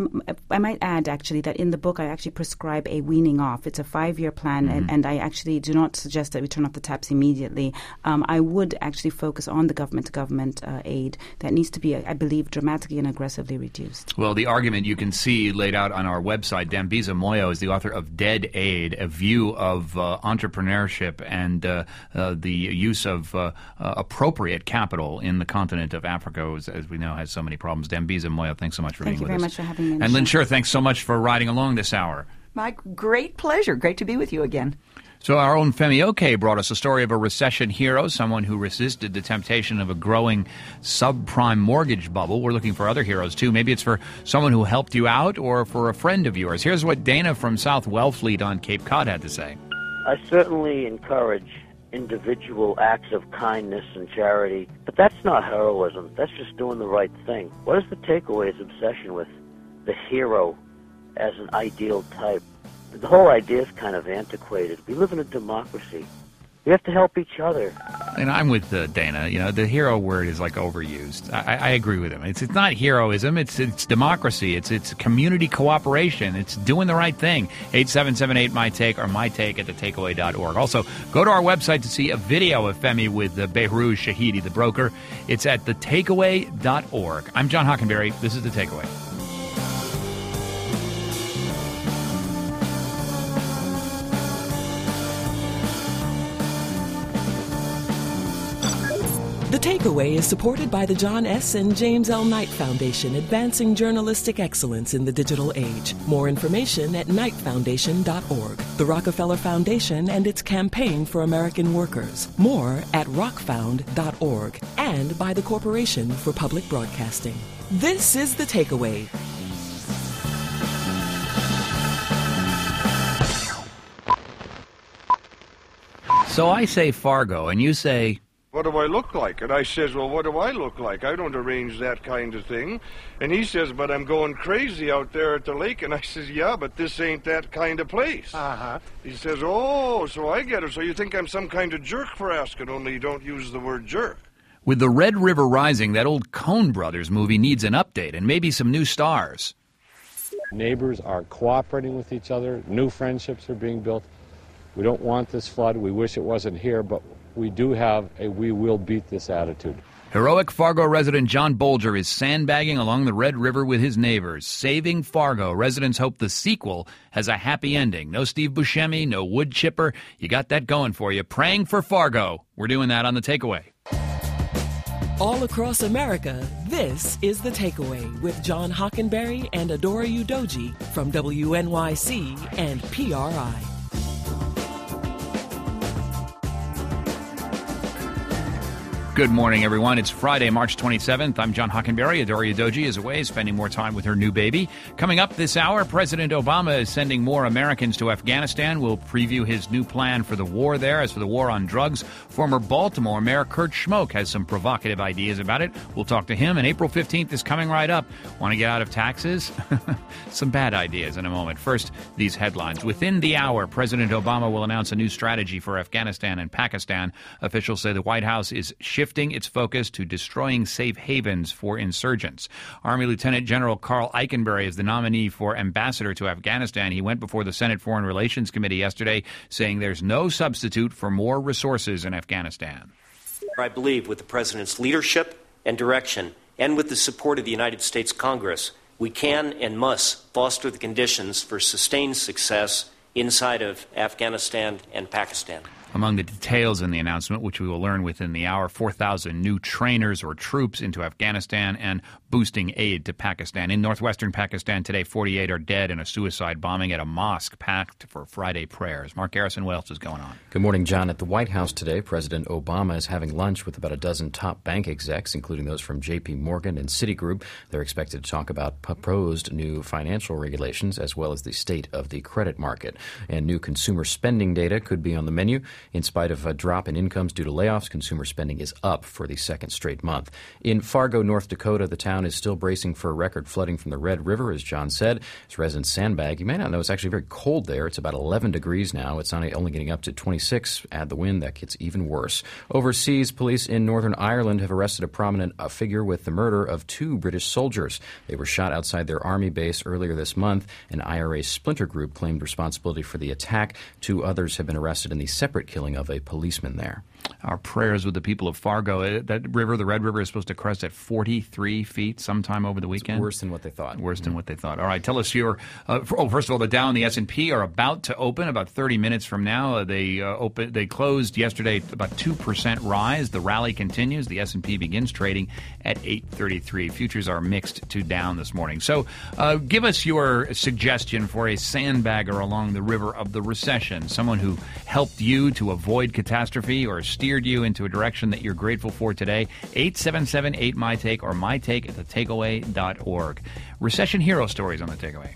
I might add, actually, that in the book I actually prescribe a weaning off. It's a 5-year plan, and I actually do not suggest that we turn off the taps immediately. I would actually focus on the government-to-government aid that needs to be, I believe, dramatically and aggressively reduced. Well, the argument you can see laid out on our website. Dambisa Moyo is the author of Dead Aid, a view of entrepreneurship and the use of appropriate capital in the continent of Africa, as we know, has so many problems. Dambisa Moyo, thanks so much for being with us. Thank you very much for having me. And Lynn Sure, thanks so much for riding along this hour. My great pleasure. Great to be with you again. So our own Femi Oke brought us a story of a recession hero, someone who resisted the temptation of a growing subprime mortgage bubble. We're looking for other heroes, too. Maybe it's for someone who helped you out or for a friend of yours. Here's what Dana from South Wellfleet on Cape Cod had to say. I certainly encourage individual acts of kindness and charity, but that's not heroism. That's just doing the right thing. What is the takeaway's obsession with the hero as an ideal type? The whole idea is kind of antiquated. We live in a democracy. We have to help each other. And I'm with Dana. You know, the hero word is like overused. I agree with him. It's not heroism. It's democracy. It's community cooperation. It's doing the right thing. 8778 My Take or mytake@thetakeaway.org. Also, go to our website to see a video of Femi with Behrouz Shahidi, the broker. It's at thetakeaway.org. I'm John Hockenberry. This is The Takeaway. The Takeaway is supported by the John S. and James L. Knight Foundation, advancing journalistic excellence in the digital age. More information at knightfoundation.org. The Rockefeller Foundation and its campaign for American workers. More at rockfound.org. And by the Corporation for Public Broadcasting. This is The Takeaway. So I say Fargo, and you say... What do I look like? And I says, well, what do I look like? I don't arrange that kind of thing. And he says, but I'm going crazy out there at the lake. And I says, yeah, but this ain't that kind of place. Uh-huh. He says, oh, so I get it. So you think I'm some kind of jerk for asking, only you don't use the word jerk. With the Red River Rising, that old Coen Brothers movie needs an update and maybe some new stars. Neighbors are cooperating with each other. New friendships are being built. We don't want this flood. We wish it wasn't here, but we do have a we will beat this attitude. Heroic Fargo resident John Bolger is sandbagging along the Red River with his neighbors. Saving Fargo. Residents hope the sequel has a happy ending. No Steve Buscemi, no wood chipper. You got that going for you. Praying for Fargo. We're doing that on The Takeaway. All across America, this is The Takeaway with John Hockenberry and Adora Udoji from WNYC and PRI. Good morning, everyone. It's Friday, March 27th. I'm John Hockenberry. Adora Udoji is away, spending more time with her new baby. Coming up this hour, President Obama is sending more Americans to Afghanistan. We'll preview his new plan for the war there. As for the war on drugs, former Baltimore Mayor Kurt Schmoke has some provocative ideas about it. We'll talk to him. And April 15th is coming right up. Want to get out of taxes? Some bad ideas in a moment. First, these headlines. Within the hour, President Obama will announce a new strategy for Afghanistan and Pakistan. Officials say the White House is shifting its focus to destroying safe havens for insurgents. Army Lieutenant General Carl Eikenberry is the nominee for ambassador to Afghanistan. He went before the Senate Foreign Relations Committee yesterday, saying there's no substitute for more resources in Afghanistan. I believe with the President's leadership and direction, and with the support of the United States Congress, we can and must foster the conditions for sustained success inside of Afghanistan and Pakistan. Among the details in the announcement, which we will learn within the hour, 4,000 new trainers or troops into Afghanistan and boosting aid to Pakistan. In northwestern Pakistan today, 48 are dead in a suicide bombing at a mosque packed for Friday prayers. Mark Garrison, what else is going on? Good morning, John. At the White House today, President Obama is having lunch with about a dozen top bank execs, including those from J.P. Morgan and Citigroup. They're expected to talk about proposed new financial regulations as well as the state of the credit market. And new consumer spending data could be on the menu. In spite of a drop in incomes due to layoffs, consumer spending is up for the second straight month. In Fargo, North Dakota, the town is still bracing for record flooding from the Red River, as John said. As residents sandbag, you may not know it's actually very cold there. It's about 11 degrees now. It's only getting up to 26. Add the wind, that gets even worse. Overseas, police in Northern Ireland have arrested a prominent figure with the murder of 2 British soldiers. They were shot outside their army base earlier this month. An IRA splinter group claimed responsibility for the attack. 2 others have been arrested in the separate killing of a policeman there. Our prayers with the people of Fargo. That river, the Red River, is supposed to crest at 43 feet sometime over the weekend. It's worse than what they thought. Worse than what they thought. All right, tell us your... first of all, the Dow and the S&P are about to open about 30 minutes from now. They closed yesterday about 2% rise. The rally continues. The S&P begins trading at 833. Futures are mixed to down this morning. So give us your suggestion for a sandbagger along the river of the recession, someone who helped you to avoid catastrophe or steered you into a direction that you're grateful for today. 877-8MyTake or mytake at thetakeaway.org. Recession hero stories on The Takeaway.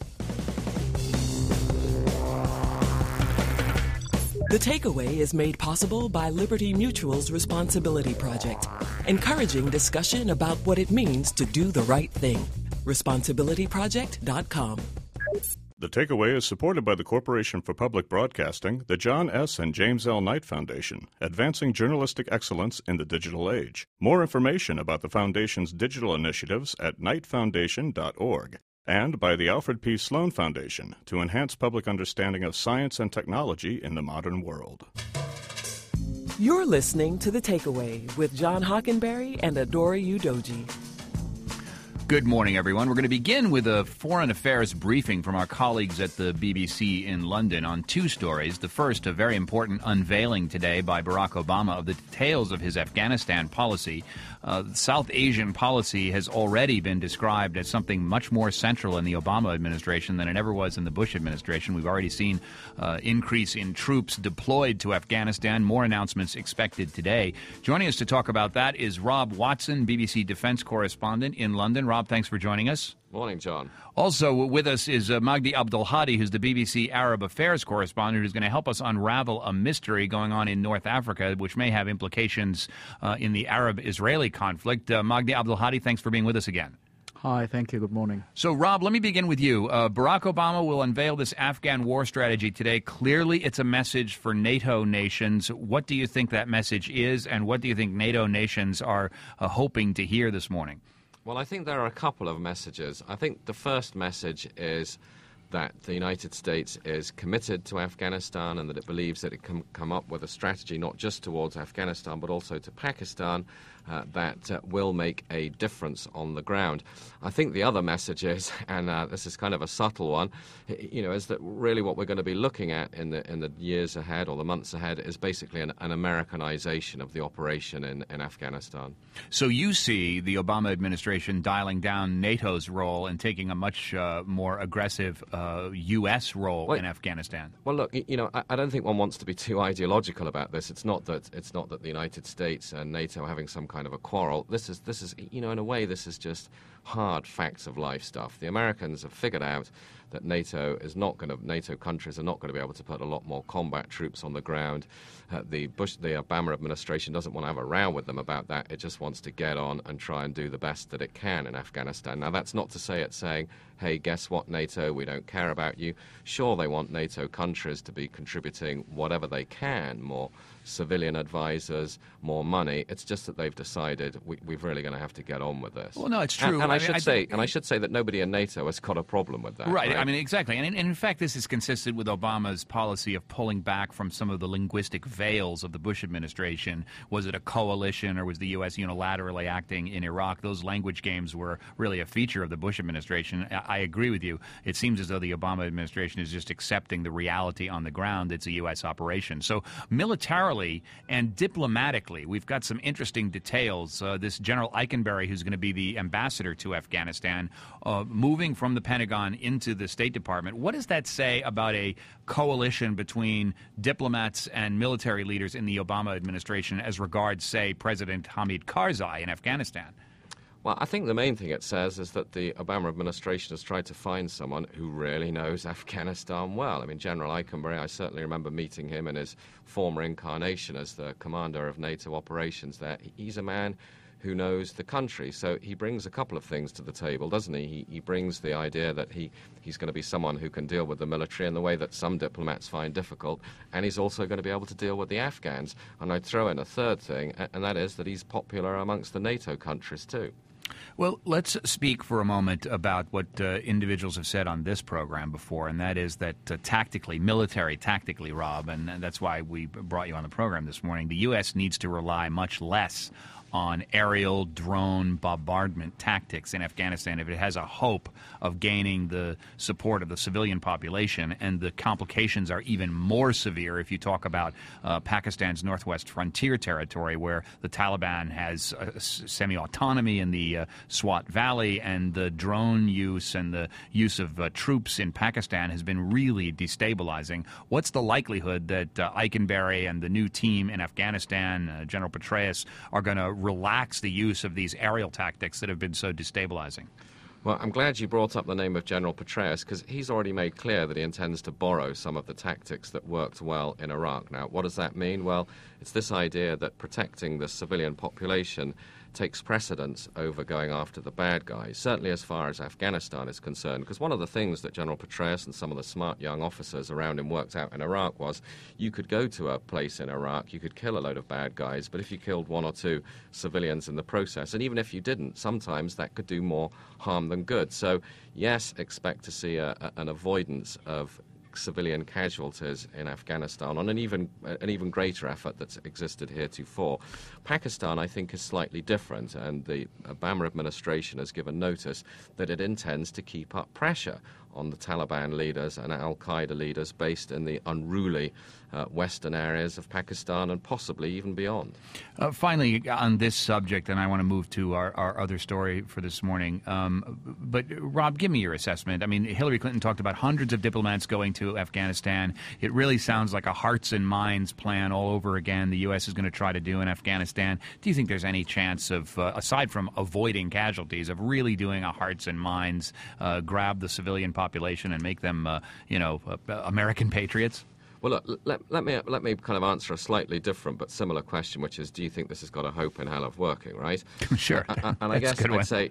The Takeaway is made possible by Liberty Mutual's Responsibility Project, encouraging discussion about what it means to do the right thing. ResponsibilityProject.com. The Takeaway is supported by the Corporation for Public Broadcasting, the John S. and James L. Knight Foundation, advancing journalistic excellence in the digital age. More information about the Foundation's digital initiatives at knightfoundation.org. And by the Alfred P. Sloan Foundation, to enhance public understanding of science and technology in the modern world. You're listening to The Takeaway with John Hockenberry and Adora Udoji. Good morning, everyone. We're going to begin with a foreign affairs briefing from our colleagues at the BBC in London on 2 stories. The first, a very important unveiling today by Barack Obama of the details of his Afghanistan policy. South Asian policy has already been described as something much more central in the Obama administration than it ever was in the Bush administration. We've already seen increase in troops deployed to Afghanistan. More announcements expected today. Joining us to talk about that is Rob Watson, BBC defense correspondent in London. Rob, thanks for joining us. Morning, John. Also with us is Magdi Abdulhadi, who's the BBC Arab Affairs correspondent, who's going to help us unravel a mystery going on in North Africa, which may have implications in the Arab-Israeli conflict. Magdi Abdulhadi, thanks for being with us again. Hi, thank you. Good morning. So, Rob, let me begin with you. Barack Obama will unveil this Afghan war strategy today. Clearly, it's a message for NATO nations. What do you think that message is, and what do you think NATO nations are hoping to hear this morning? Well, I think there are a couple of messages. I think the first message is that the United States is committed to Afghanistan and that it believes that it can come up with a strategy not just towards Afghanistan but also to Pakistan, that will make a difference on the ground. I think the other message is, and this is kind of a subtle one, is that really what we're going to be looking at in the years ahead or the months ahead is basically an Americanization of the operation in Afghanistan. So you see the Obama administration dialing down NATO's role and taking a much more aggressive U.S. role in Afghanistan. Well, look, I don't think one wants to be too ideological about this. It's not that the United States and NATO are having some kind of a quarrel. This is in a way, this is just hard facts of life stuff. The Americans have figured out that NATO countries are not going to be able to put a lot more combat troops on the ground. The Obama administration doesn't want to have a row with them about that. It just wants to get on and try and do the best that it can in Afghanistan. Now, that's not to say it's saying, hey, guess what, NATO, we don't care about you. Sure, they want NATO countries to be contributing whatever they can, more civilian advisors, more money. It's just that they've decided we're really going to have to get on with this. Well, no, it's true. And I should say that nobody in NATO has got a problem with that. Right. I mean, exactly. And in fact, this is consistent with Obama's policy of pulling back from some of the linguistic veils of the Bush administration. Was it a coalition or was the U.S. unilaterally acting in Iraq? Those language games were really a feature of the Bush administration. I agree with you. It seems as though the Obama administration is just accepting the reality on the ground. It's a U.S. operation. So militarily and diplomatically, we've got some interesting details. This General Eikenberry, who's going to be the ambassador to Afghanistan, moving from the Pentagon into the State Department. What does that say about a coalition between diplomats and military leaders in the Obama administration as regards, say, President Hamid Karzai in Afghanistan? Well, I think the main thing it says is that the Obama administration has tried to find someone who really knows Afghanistan well. I mean, General Eikenberry, I certainly remember meeting him in his former incarnation as the commander of NATO operations there. He's a man who knows the country. So he brings a couple of things to the table, doesn't he? He brings the idea that he's going to be someone who can deal with the military in the way that some diplomats find difficult, and he's also going to be able to deal with the Afghans. And I'd throw in a third thing, and that is that he's popular amongst the NATO countries too. Well, let's speak for a moment about what individuals have said on this program before, and that is that military tactically, Rob, and that's why we brought you on the program this morning, the U.S. needs to rely much less on aerial drone bombardment tactics in Afghanistan if it has a hope of gaining the support of the civilian population. And the complications are even more severe if you talk about Pakistan's northwest frontier territory, where the Taliban has semi-autonomy in the Swat Valley, and the drone use and the use of troops in Pakistan has been really destabilizing. What's the likelihood that Eikenberry and the new team in Afghanistan, General Petraeus, are going to relax the use of these aerial tactics that have been so destabilizing? Well, I'm glad you brought up the name of General Petraeus, because he's already made clear that he intends to borrow some of the tactics that worked well in Iraq. Now, what does that mean? Well, it's this idea that protecting the civilian population takes precedence over going after the bad guys, certainly as far as Afghanistan is concerned. Because one of the things that General Petraeus and some of the smart young officers around him worked out in Iraq was you could go to a place in Iraq, you could kill a load of bad guys, but if you killed one or two civilians in the process, and even if you didn't, sometimes that could do more harm than good. So, yes, expect to see an avoidance of civilian casualties in Afghanistan on an even greater effort that's existed heretofore. Pakistan, I think, is slightly different, and the Obama administration has given notice that it intends to keep up pressure on the Taliban leaders and al-Qaeda leaders based in the unruly western areas of Pakistan and possibly even beyond. Finally, on this subject, and I want to move to our other story for this morning, but Rob, give me your assessment. I mean, Hillary Clinton talked about hundreds of diplomats going to Afghanistan. It really sounds like a hearts and minds plan all over again the U.S. is going to try to do in Afghanistan. Do you think there's any chance of, aside from avoiding casualties, of really doing a hearts and minds, grab the civilian population and make them, American patriots? Well, look, let me kind of answer a slightly different but similar question, which is, do you think this has got a hope in hell of working, right? Sure. And I guess I'd say,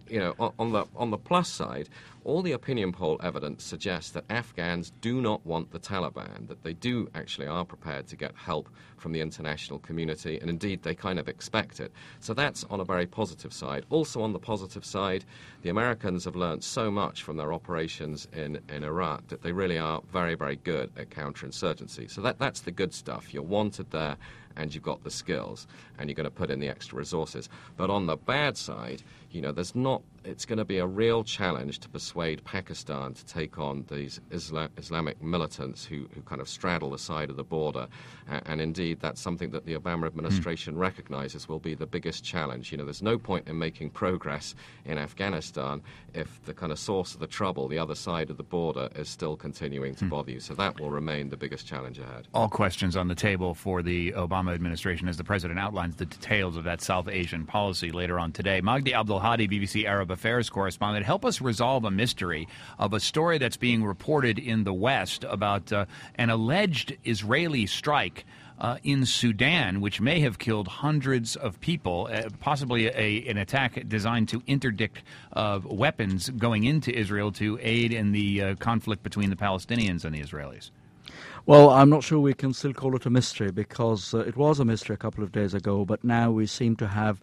on the plus side, all the opinion poll evidence suggests that Afghans do not want the Taliban, that they do actually are prepared to get help from the international community, and indeed they kind of expect it. So that's on a very positive side. Also on the positive side, the Americans have learned so much from their operations in Iraq that they really are very, very good at counterinsurgency. So that's the good stuff. You're wanted there, and you've got the skills, and you're going to put in the extra resources. But on the bad side, it's going to be a real challenge to persuade Pakistan to take on these Islamic militants who kind of straddle the side of the border. And indeed, that's something that the Obama administration recognizes will be the biggest challenge. There's no point in making progress in Afghanistan if the kind of source of the trouble, the other side of the border, is still continuing to bother you. So that will remain the biggest challenge ahead. All questions on the table for the Obama administration as the president outlines the details of that South Asian policy later on today. Magdi Abdulhadi, BBC Arab Affairs correspondent, help us resolve a mystery of a story that's being reported in the West about an alleged Israeli strike in Sudan, which may have killed hundreds of people, possibly an attack designed to interdict weapons going into Israel to aid in the conflict between the Palestinians and the Israelis. Well, I'm not sure we can still call it a mystery, because it was a mystery a couple of days ago, but now we seem to have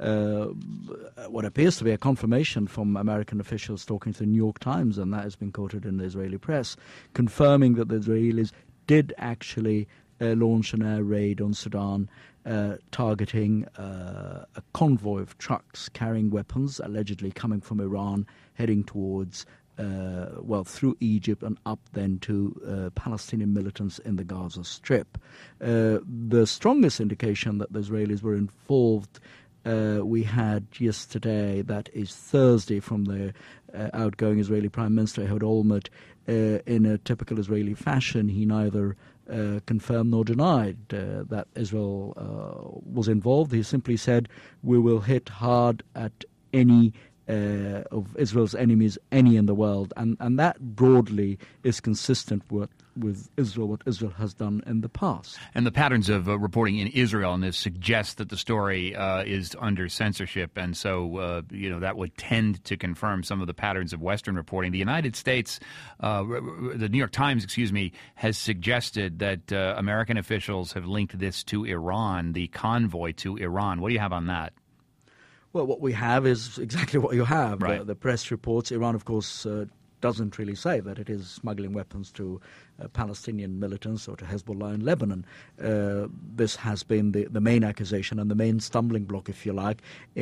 what appears to be a confirmation from American officials talking to the New York Times, and that has been quoted in the Israeli press, confirming that the Israelis did actually launch an air raid on Sudan, targeting a convoy of trucks carrying weapons, allegedly coming from Iran, heading towards through Egypt and up then to Palestinian militants in the Gaza Strip. The strongest indication that the Israelis were involved we had yesterday, that is Thursday, from the outgoing Israeli Prime Minister Ehud Olmert. In a typical Israeli fashion, he neither confirmed nor denied that Israel was involved. He simply said, we will hit hard at any of Israel's enemies, any in the world. And that broadly is consistent with Israel, what Israel has done in the past. And the patterns of reporting in Israel on this suggest that the story is under censorship, and so that would tend to confirm some of the patterns of Western reporting. The United States, the New York Times, has suggested that American officials have linked this to Iran, the convoy to Iran. What do you have on that? Well, what we have is exactly what you have. Right. The press reports. Iran, of course, doesn't really say that it is smuggling weapons to Palestinian militants or to Hezbollah in Lebanon. This has been the main accusation and the main stumbling block, if you like,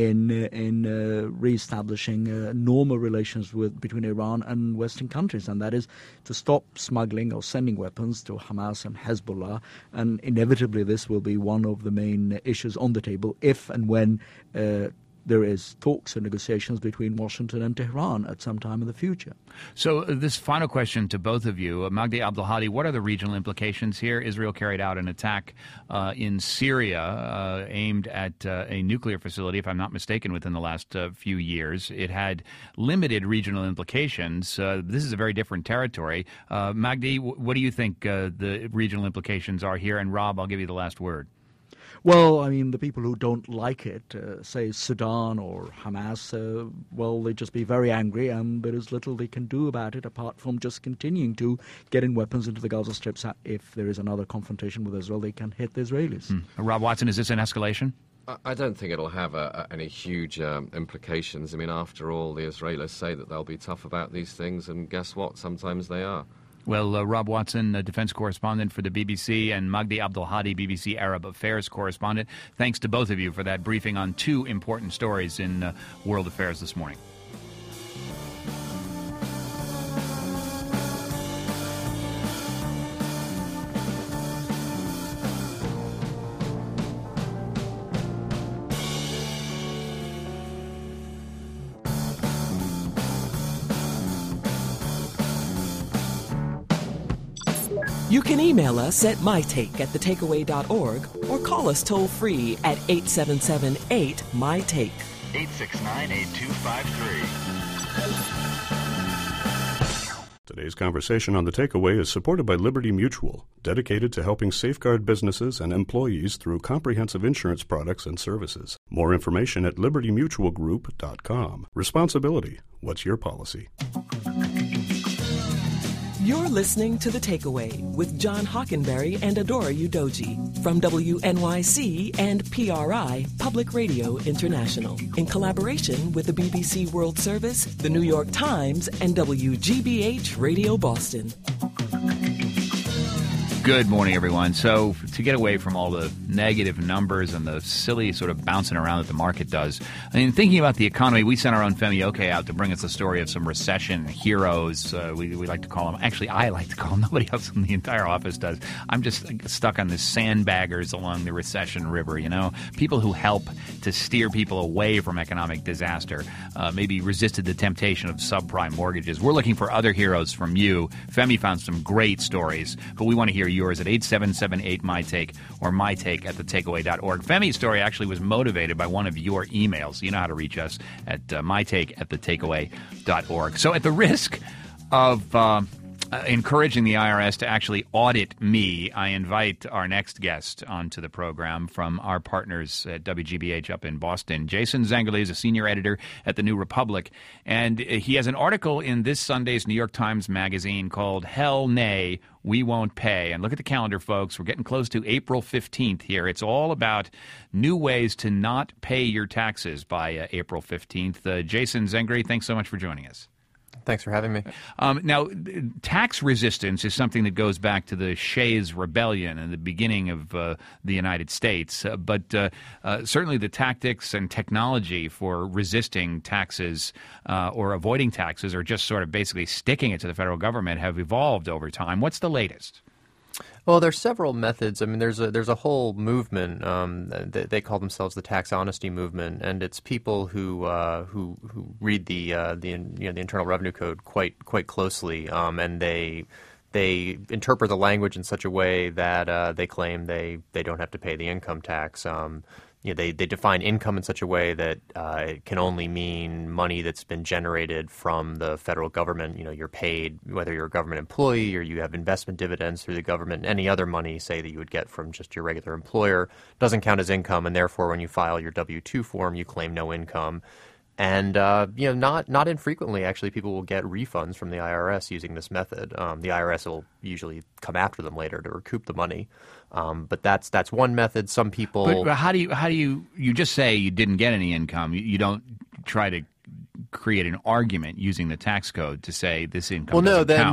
in re-establishing normal relations between Iran and Western countries, and that is to stop smuggling or sending weapons to Hamas and Hezbollah. And inevitably this will be one of the main issues on the table if and when there is talks and negotiations between Washington and Tehran at some time in the future. So this final question to both of you, Magdi Abdulhadi, what are the regional implications here? Israel carried out an attack in Syria aimed at a nuclear facility, if I'm not mistaken, within the last few years. It had limited regional implications. This is a very different territory. Magdi, what do you think the regional implications are here? And Rob, I'll give you the last word. Well, I mean, the people who don't like it, say Sudan or Hamas, they just be very angry, and there is little they can do about it apart from just continuing to get in weapons into the Gaza Strip. If there is another confrontation with Israel, they can hit the Israelis. Rob Watson, is this an escalation? I don't think it'll have any huge implications. I mean, after all, the Israelis say that they'll be tough about these things, and guess what? Sometimes they are. Well, Rob Watson, defense correspondent for the BBC, and Magdi Abdulhadi, BBC Arab Affairs correspondent. Thanks to both of you for that briefing on two important stories in world affairs this morning. You can email us at mytake@thetakeaway.org or call us toll-free at 877-8-MY-TAKE. 869-8253. Today's conversation on The Takeaway is supported by Liberty Mutual, dedicated to helping safeguard businesses and employees through comprehensive insurance products and services. More information at libertymutualgroup.com. Responsibility. What's your policy? You're listening to The Takeaway with John Hockenberry and Adora Udoji from WNYC and PRI, Public Radio International, in collaboration with the BBC World Service, the New York Times, and WGBH Radio Boston. Good morning, everyone. So to get away from all the negative numbers and the silly sort of bouncing around that the market does, I mean, thinking about the economy, we sent our own Femi Oke out to bring us a story of some recession heroes. We like to call them. Actually, I like to call them. Nobody else in the entire office does. I'm just stuck on the sandbaggers along the recession river, you know, people who help to steer people away from economic disaster, maybe resisted the temptation of subprime mortgages. We're looking for other heroes from you. Femi found some great stories, but we want to hear yours at 877-8-MY-TAKE or mytake@thetakeaway.org. Femi's story actually was motivated by one of your emails. You know how to reach us at mytake@thetakeaway.org. So at the risk of encouraging the IRS to actually audit me, I invite our next guest onto the program from our partners at WGBH up in Boston. Jason Zengerle is a senior editor at The New Republic, and he has an article in this Sunday's New York Times Magazine called Hell Nay, We Won't Pay. And look at the calendar, folks. We're getting close to April 15th here. It's all about new ways to not pay your taxes by April 15th. Jason Zengerle, thanks so much for joining us. Thanks for having me. Now, tax resistance is something that goes back to the Shays Rebellion and the beginning of the United States. But certainly the tactics and technology for resisting taxes or avoiding taxes or just sort of basically sticking it to the federal government have evolved over time. What's the latest? Well, there's several methods. I mean, there's a whole movement. They call themselves the tax honesty movement, and it's people who read the Internal Revenue Code quite closely, and they interpret the language in such a way that they claim they don't have to pay the income tax. They define income in such a way that it can only mean money that's been generated from the federal government. You know, you're paid, whether you're a government employee or you have investment dividends through the government. Any other money, say, that you would get from just your regular employer doesn't count as income, and therefore when you file your W-2 form, you claim no income. And not infrequently, actually, people will get refunds from the IRS using this method. The IRS will usually come after them later to recoup the money. But that's one method. Some people. But how do you just say you didn't get any income? You don't try to create an argument using the tax code to say this income.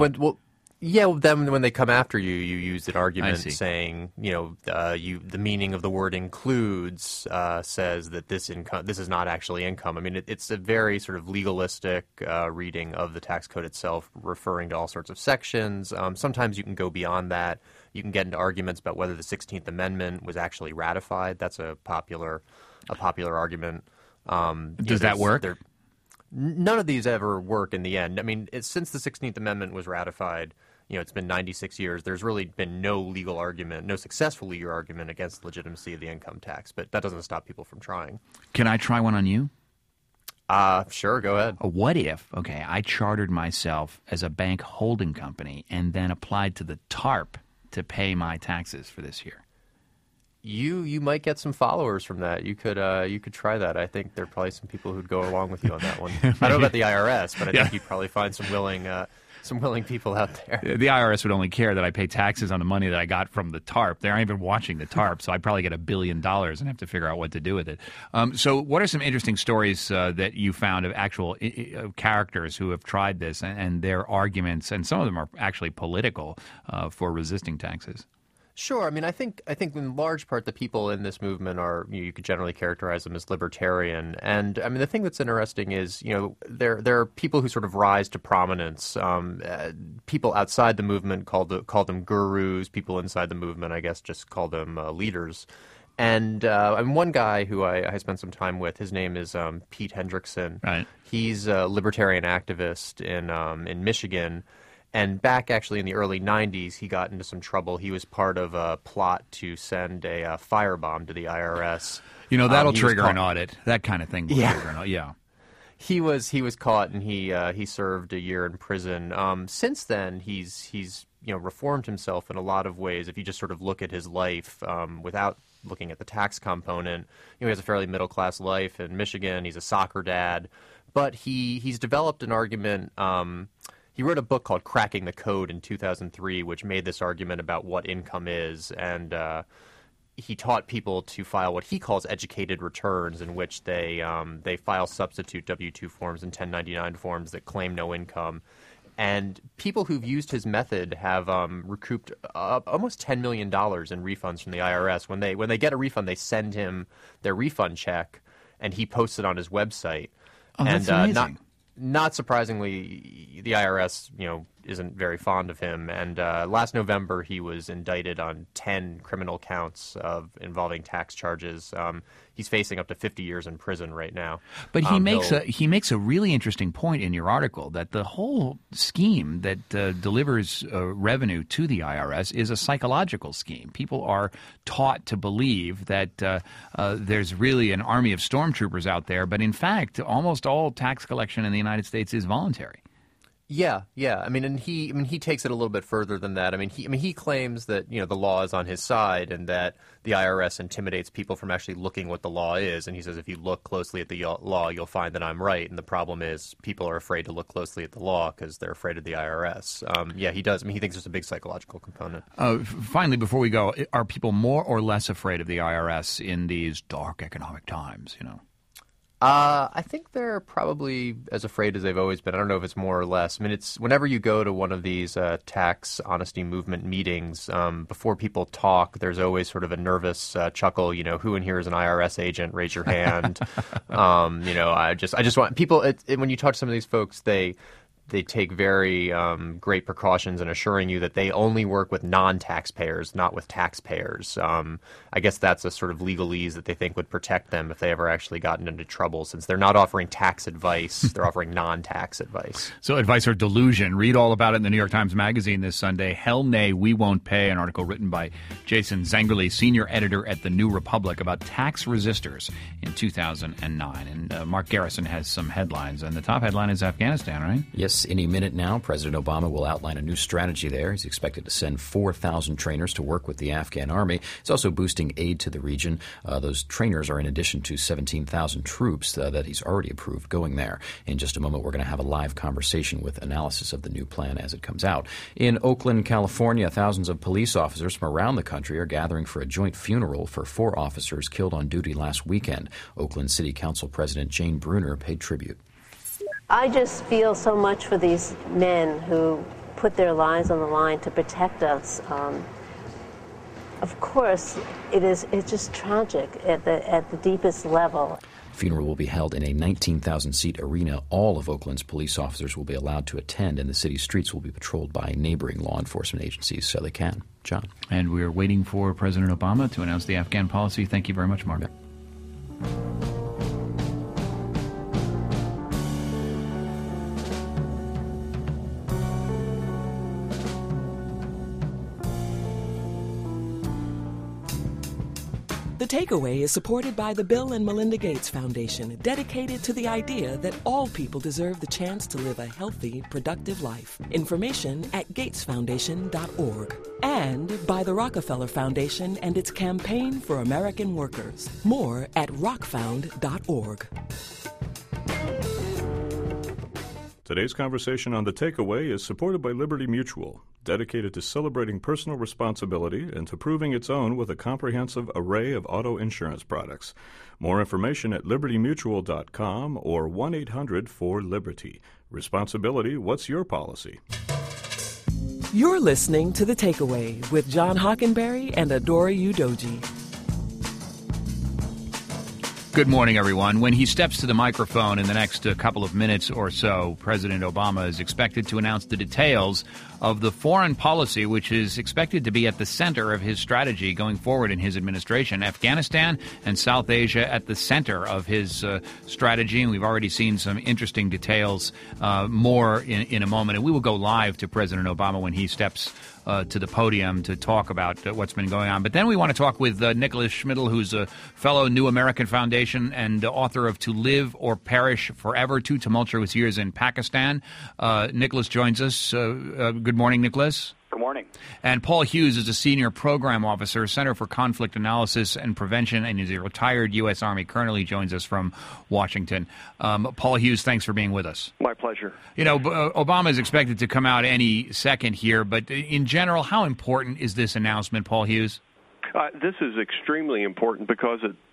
Then when they come after you, you use an argument saying, the meaning of the word includes says that this is not actually income. I mean, it's a very sort of legalistic reading of the tax code itself, referring to all sorts of sections. Sometimes you can go beyond that. You can get into arguments about whether the 16th Amendment was actually ratified. That's a popular argument. Does that work? None of these ever work in the end. I mean, since the 16th Amendment was ratified, it's been 96 years. There's really been no legal argument, no successful legal argument against the legitimacy of the income tax. But that doesn't stop people from trying. Can I try one on you? Sure, go ahead. What if, I chartered myself as a bank holding company and then applied to the TARP to pay my taxes for this year? You might get some followers from that. You could try that. I think there are probably some people who'd go along with you on that one. I don't know about the IRS, but I think you'd probably find some willing people out there. The IRS would only care that I pay taxes on the money that I got from the TARP. They aren't even watching the TARP, so I'd probably get $1 billion and have to figure out what to do with it. So what are some interesting stories that you found of actual characters who have tried this and their arguments, and some of them are actually political, for resisting taxes? Sure. I mean, I think in large part the people in this movement are, you could generally characterize them as libertarian. And I mean, the thing that's interesting is, there are people who sort of rise to prominence. People outside the movement call them gurus. People inside the movement, I guess, just call them leaders. And one guy who I spent some time with, his name is Pete Hendrickson. Right. He's a libertarian activist in Michigan. And back actually in the early 90s, he got into some trouble. He was part of a plot to send a firebomb to the IRS. That'll trigger an audit. That kind of thing will trigger an audit. Yeah. He was caught, and he served a year in prison. Since then, he's reformed himself in a lot of ways. If you just sort of look at his life without looking at the tax component, he has a fairly middle-class life in Michigan. He's a soccer dad. But he's developed an argument. He wrote a book called Cracking the Code in 2003, which made this argument about what income is, and he taught people to file what he calls educated returns, in which they file substitute W-2 forms and 1099 forms that claim no income. And people who've used his method have recouped almost $10 million in refunds from the IRS. When they get a refund, they send him their refund check, and he posts it on his website. Oh, that's amazing. Not surprisingly, the IRS, isn't very fond of him. And last November, he was indicted on 10 criminal counts involving tax charges. He's facing up to 50 years in prison right now. But he makes a really interesting point in your article that the whole scheme that delivers revenue to the IRS is a psychological scheme. People are taught to believe that there's really an army of stormtroopers out there, but in fact, almost all tax collection in the United States is voluntary. Yeah. He takes it a little bit further than that. He claims that the law is on his side and that the IRS intimidates people from actually looking what the law is. And he says if you look closely at the law, you'll find that I'm right. And the problem is people are afraid to look closely at the law because they're afraid of the IRS. He does. He thinks there's a big psychological component. Finally, before we go, are people more or less afraid of the IRS in these dark economic times? I think they're probably as afraid as they've always been. I don't know if it's more or less. It's whenever you go to one of these tax honesty movement meetings, before people talk, there's always sort of a nervous chuckle. Who in here is an IRS agent? Raise your hand. I just want people. When you talk to some of these folks, they take very great precautions in assuring you that they only work with non-taxpayers, not with taxpayers. I guess that's a sort of legalese that they think would protect them if they ever actually gotten into trouble, since they're not offering tax advice, they're offering non-tax advice. So advice or delusion. Read all about it in the New York Times Magazine this Sunday. Hell Nay, We Won't Pay, an article written by Jason Zengerle, senior editor at The New Republic, about tax resistors in 2009. And Mark Garrison has some headlines, and the top headline is Afghanistan, right? Yes. Any minute now, President Obama will outline a new strategy there. He's expected to send 4,000 trainers to work with the Afghan army. He's also boosting aid to the region. Those trainers are in addition to 17,000 troops that he's already approved going there. In just a moment, we're going to have a live conversation with analysis of the new plan as it comes out. In Oakland, California, thousands of police officers from around the country are gathering for a joint funeral for 4 officers killed on duty last weekend. Oakland City Council President Jane Bruner paid tribute. I just feel so much for these men who put their lives on the line to protect us. Of course, it's just tragic at the deepest level. The funeral will be held in a 19,000-seat arena. All of Oakland's police officers will be allowed to attend, and the city's streets will be patrolled by neighboring law enforcement agencies so they can. John. And we're waiting for President Obama to announce the Afghan policy. Thank you very much, Mark. The Takeaway is supported by the Bill and Melinda Gates Foundation, dedicated to the idea that all people deserve the chance to live a healthy, productive life. Information at gatesfoundation.org. And by the Rockefeller Foundation and its campaign for American workers. More at rockfound.org. Today's conversation on The Takeaway is supported by Liberty Mutual, dedicated to celebrating personal responsibility and to proving its own with a comprehensive array of auto insurance products. More information at libertymutual.com or 1-800-4LIBERTY. Responsibility, what's your policy? You're listening to The Takeaway with John Hockenberry and Adora Udoji. Good morning, everyone. When he steps to the microphone in the next couple of minutes or so, President Obama is expected to announce the details of the foreign policy which is expected to be at the center of his strategy going forward in his administration. Afghanistan and South Asia at the center of his strategy, and we've already seen some interesting details more in a moment. And we will go live to President Obama when he steps to the podium to talk about what's been going on. But then we want to talk with Nicholas Schmidl, who's a fellow New American Foundation and author of To Live or Perish Forever, 2 Tumultuous Years in Pakistan. Nicholas joins us. Good morning, Nicholas. Good morning. And Paul Hughes is a senior program officer, Center for Conflict Analysis and Prevention, and is a retired U.S. Army colonel. He joins us from Washington. Paul Hughes, thanks for being with us. My pleasure. You know, Obama is expected to come out any second here, but in general, how important is this announcement, Paul Hughes? This is extremely important because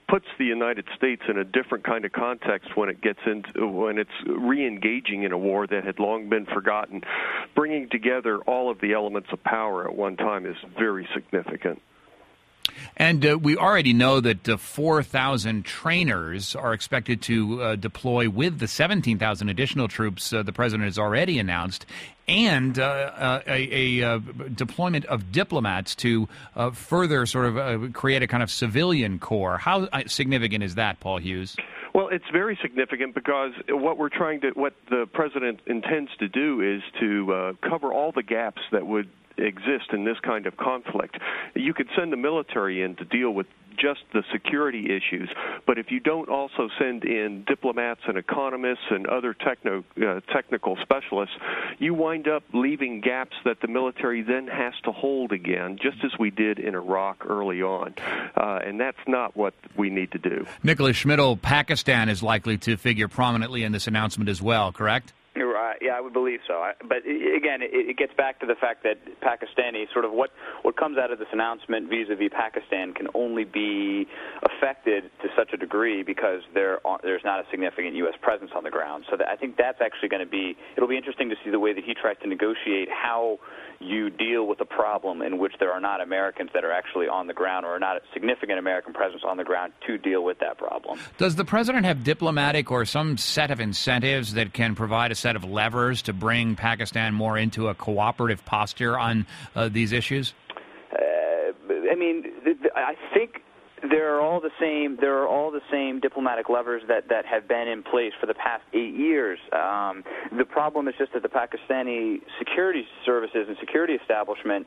puts the United States in a different kind of context when it's re-engaging in a war that had long been forgotten. Bringing together all of the elements of power at one time is very significant. And we already know that 4,000 trainers are expected to deploy with the 17,000 additional troops the president has already announced, and a deployment of diplomats to further sort of create a kind of civilian corps. How significant is that, Paul Hughes? Well, it's very significant because what the president intends to do is to cover all the gaps that would exist in this kind of conflict. You could send the military in to deal with just the security issues, but if you don't also send in diplomats and economists and other technical specialists, you wind up leaving gaps that the military then has to hold again, just as we did in Iraq early on. And that's not what we need to do. Nicholas Schmidl, Pakistan is likely to figure prominently in this announcement as well, correct? Yeah, I would believe so. But again, it gets back to the fact that Pakistani, sort of what comes out of this announcement vis-a-vis Pakistan can only be affected to such a degree because there's not a significant U.S. presence on the ground. So I think that's actually going to be, it'll be interesting to see the way that he tries to negotiate how you deal with a problem in which there are not Americans that are actually on the ground or not a significant American presence on the ground to deal with that problem. Does the president have diplomatic or some set of incentives that can provide a set of levers to bring Pakistan more into a cooperative posture on these issues? I think there are all the same diplomatic levers that have been in place for the past 8 years. The problem is just that the Pakistani security services and security establishment,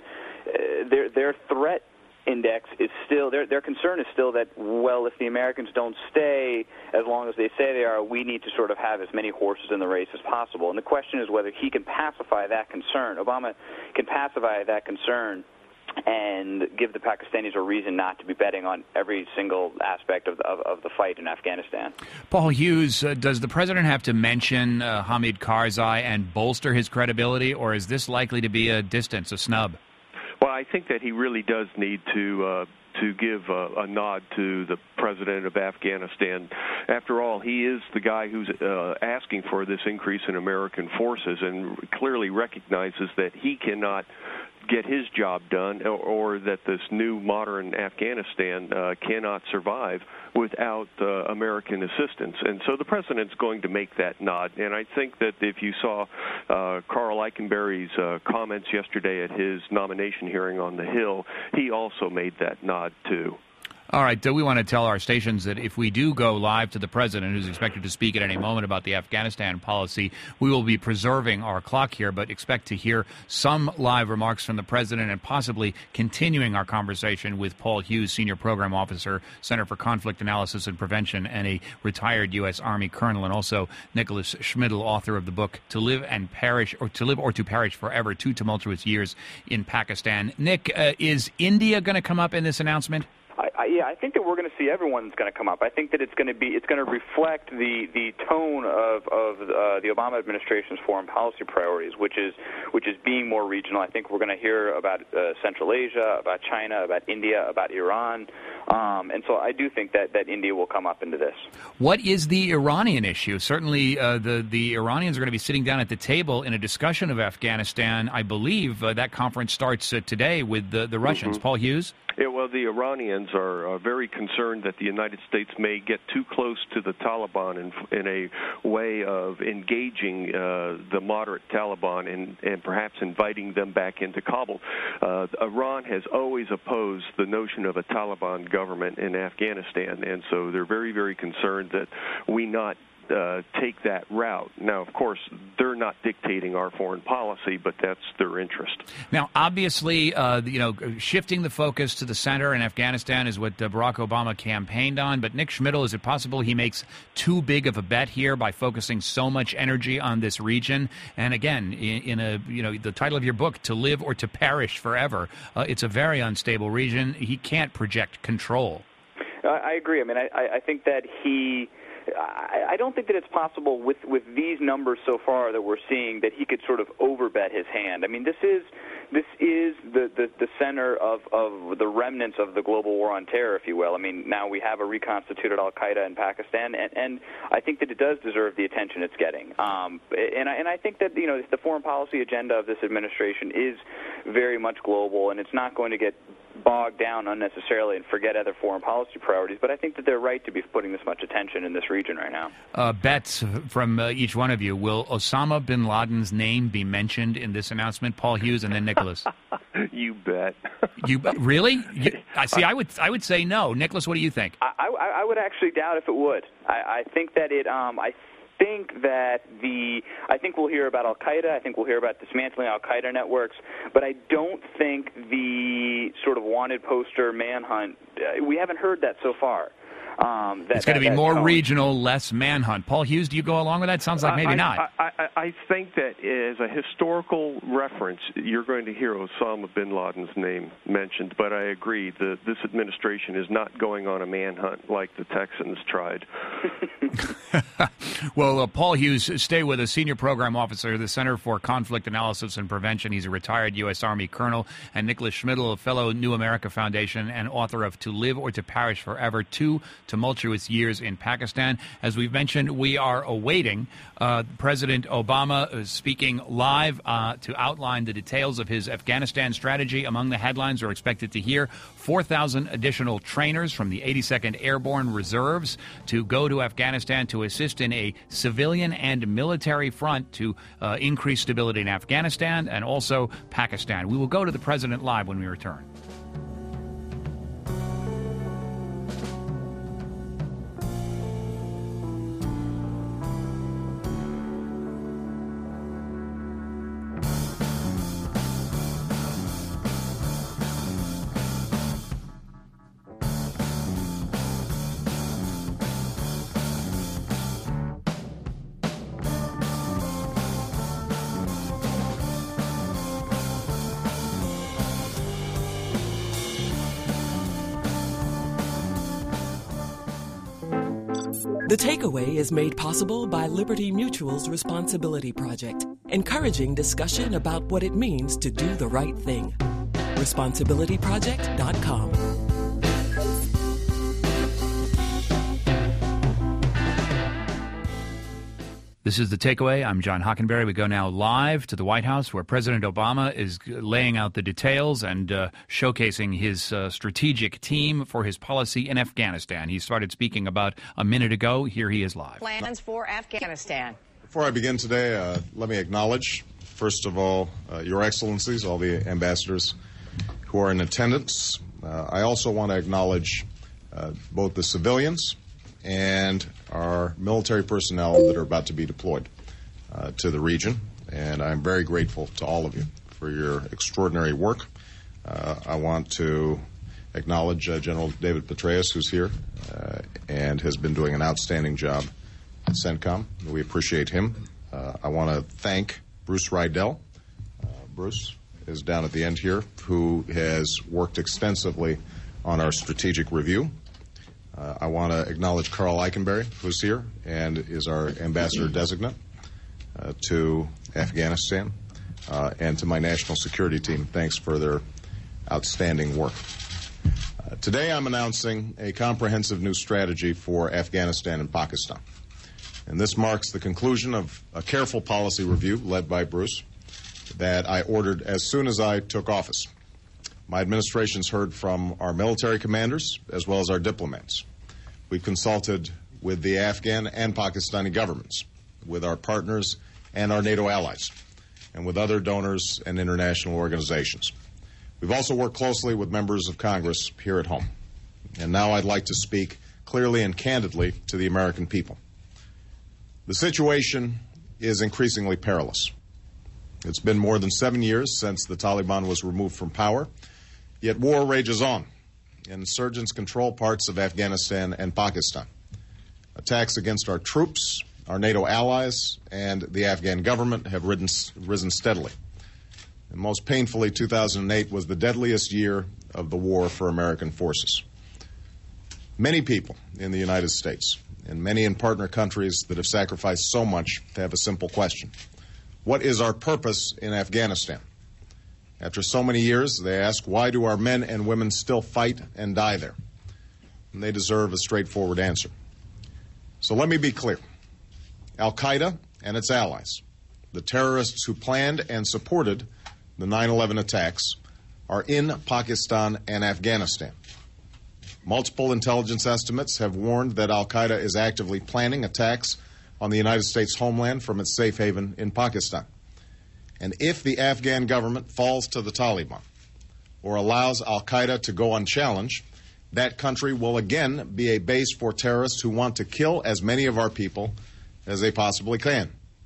their threat index is still, their concern is still that, well, if the Americans don't stay as long as they say they are, we need to sort of have as many horses in the race as possible. And the question is whether he can pacify that concern. Obama can pacify that concern and give the Pakistanis a reason not to be betting on every single aspect of the fight in Afghanistan. Paul Hughes, does the president have to mention Hamid Karzai and bolster his credibility, or is this likely to be a distance, a snub? Well, I think that he really does need to give a nod to the president of Afghanistan. After all, he is the guy who's asking for this increase in American forces and clearly recognizes that he cannot get his job done, or that this new modern Afghanistan cannot survive without American assistance. And so the president's going to make that nod. And I think that if you saw Carl Eikenberry's comments yesterday at his nomination hearing on the Hill, he also made that nod too. All right, we want to tell our stations that if we do go live to the president, who's expected to speak at any moment about the Afghanistan policy, we will be preserving our clock here, but expect to hear some live remarks from the president and possibly continuing our conversation with Paul Hughes, Senior Program Officer, Center for Conflict Analysis and Prevention, and a retired U.S. Army colonel, and also Nicholas Schmidl, author of the book To Live or to Perish Forever, 2 Tumultuous Years in Pakistan. Nick, is India going to come up in this announcement? I think that we're going to see everyone's going to come up. I think that it's going to reflect the tone of the Obama administration's foreign policy priorities, which is being more regional. I think we're going to hear about Central Asia, about China, about India, about Iran, and so I do think that India will come up into this. What is the Iranian issue? Certainly, the Iranians are going to be sitting down at the table in a discussion of Afghanistan. I believe that conference starts today with the Russians. Mm-hmm. Paul Hughes? Yeah, well, the Iranians are very concerned that the United States may get too close to the Taliban in a way of engaging the moderate Taliban and perhaps inviting them back into Kabul. Iran has always opposed the notion of a Taliban government in Afghanistan, and so they're very, very concerned that we not take that route. Now, of course, they're not dictating our foreign policy, but that's their interest. Now, obviously, shifting the focus to the center in Afghanistan is what Barack Obama campaigned on. But Nick Schmidl, is it possible he makes too big of a bet here by focusing so much energy on this region? And again, in the title of your book, To Live or to Perish Forever, it's a very unstable region. He can't project control. I agree. I mean, I think that he I don't think that it's possible with these numbers so far that we're seeing that he could sort of overbet his hand. I mean, this is the center of the remnants of the global war on terror, if you will. I mean, now we have a reconstituted al-Qaeda in Pakistan, and I think that it does deserve the attention it's getting. And I think that, you know, the foreign policy agenda of this administration is very much global, and it's not going to get bogged down unnecessarily and forget other foreign policy priorities. But I think that they're right to be putting this much attention in this region right now. Bets from each one of you. Will Osama bin Laden's name be mentioned in this announcement? Paul Hughes and then Nicholas. You bet. Really? I would say no. Nicholas, what do you think? I would actually doubt if it would. I think that it. I think we'll hear about al-Qaeda. I think we'll hear about dismantling al-Qaeda networks. But I don't think the sort of wanted poster manhunt, we haven't heard that so far. It's going to be more regional, less manhunt. Paul Hughes, do you go along with that? Sounds like maybe not. I think that as a historical reference, you're going to hear Osama bin Laden's name mentioned, but I agree that this administration is not going on a manhunt like the Texans tried. Well, Paul Hughes, stay with us, Senior Program Officer of the Center for Conflict Analysis and Prevention. He's a retired U.S. Army colonel. And Nicholas Schmidl, a fellow New America Foundation and author of To Live or to Perish Forever, 2 Tumultuous Years in Pakistan. As we've mentioned, we are awaiting President Obama speaking live to outline the details of his Afghanistan strategy. Among the headlines we're expected to hear 4,000 additional trainers from the 82nd Airborne Reserves to go to Afghanistan to assist in a civilian and military front to increase stability in Afghanistan and also Pakistan. We will go to the president live when we return. The Takeaway is made possible by Liberty Mutual's Responsibility Project, encouraging discussion about what it means to do the right thing. ResponsibilityProject.com. This is The Takeaway. I'm John Hockenberry. We go now live to the White House, where President Obama is laying out the details and showcasing his strategic team for his policy in Afghanistan. He started speaking about a minute ago. Here he is live. Plans for Afghanistan. Before I begin today, let me acknowledge, first of all, Your Excellencies, all the ambassadors who are in attendance. I also want to acknowledge both the civilians and our military personnel that are about to be deployed to the region. And I'm very grateful to all of you for your extraordinary work. I want to acknowledge General David Petraeus, who's here and has been doing an outstanding job at CENTCOM. We appreciate him. I want to thank Bruce Rydell. Bruce is down at the end here, who has worked extensively on our strategic review. I want to acknowledge Carl Eichenberry, who's here and is our ambassador designate to Afghanistan, and to my national security team. Thanks for their outstanding work. Today I'm announcing a comprehensive new strategy for Afghanistan and Pakistan. And this marks the conclusion of a careful policy review led by Bruce that I ordered as soon as I took office. My administration's heard from our military commanders as well as our diplomats. We've consulted with the Afghan and Pakistani governments, with our partners and our NATO allies, and with other donors and international organizations. We've also worked closely with members of Congress here at home. And now I'd like to speak clearly and candidly to the American people. The situation is increasingly perilous. It's been more than 7 years since the Taliban was removed from power, yet war rages on. Insurgents control parts of Afghanistan and Pakistan. Attacks against our troops, our NATO allies, and the Afghan government have risen steadily. And most painfully, 2008 was the deadliest year of the war for American forces. Many people in the United States and many in partner countries that have sacrificed so much to have a simple question. What is our purpose in Afghanistan? After so many years, they ask, why do our men and women still fight and die there? And they deserve a straightforward answer. So let me be clear. Al-Qaeda and its allies, the terrorists who planned and supported the 9/11 attacks, are in Pakistan and Afghanistan. Multiple intelligence estimates have warned that Al-Qaeda is actively planning attacks on the United States homeland from its safe haven in Pakistan. And if the Afghan government falls to the Taliban or allows Al-Qaeda to go unchallenged, that country will again be a base for terrorists who want to kill as many of our people as they possibly can.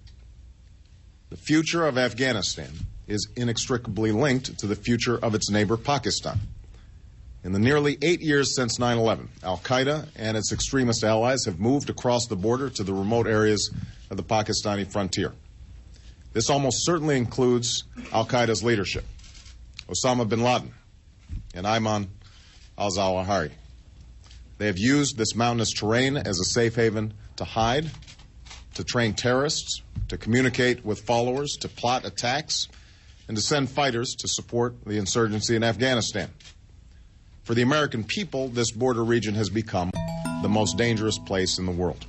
The future of Afghanistan is inextricably linked to the future of its neighbor Pakistan. In the nearly 8 years since 9/11, Al-Qaeda and its extremist allies have moved across the border to the remote areas of the Pakistani frontier. This almost certainly includes Al-Qaeda's leadership, Osama bin Laden and Ayman al-Zawahiri. They have used this mountainous terrain as a safe haven to hide, to train terrorists, to communicate with followers, to plot attacks, and to send fighters to support the insurgency in Afghanistan. For the American people, this border region has become the most dangerous place in the world.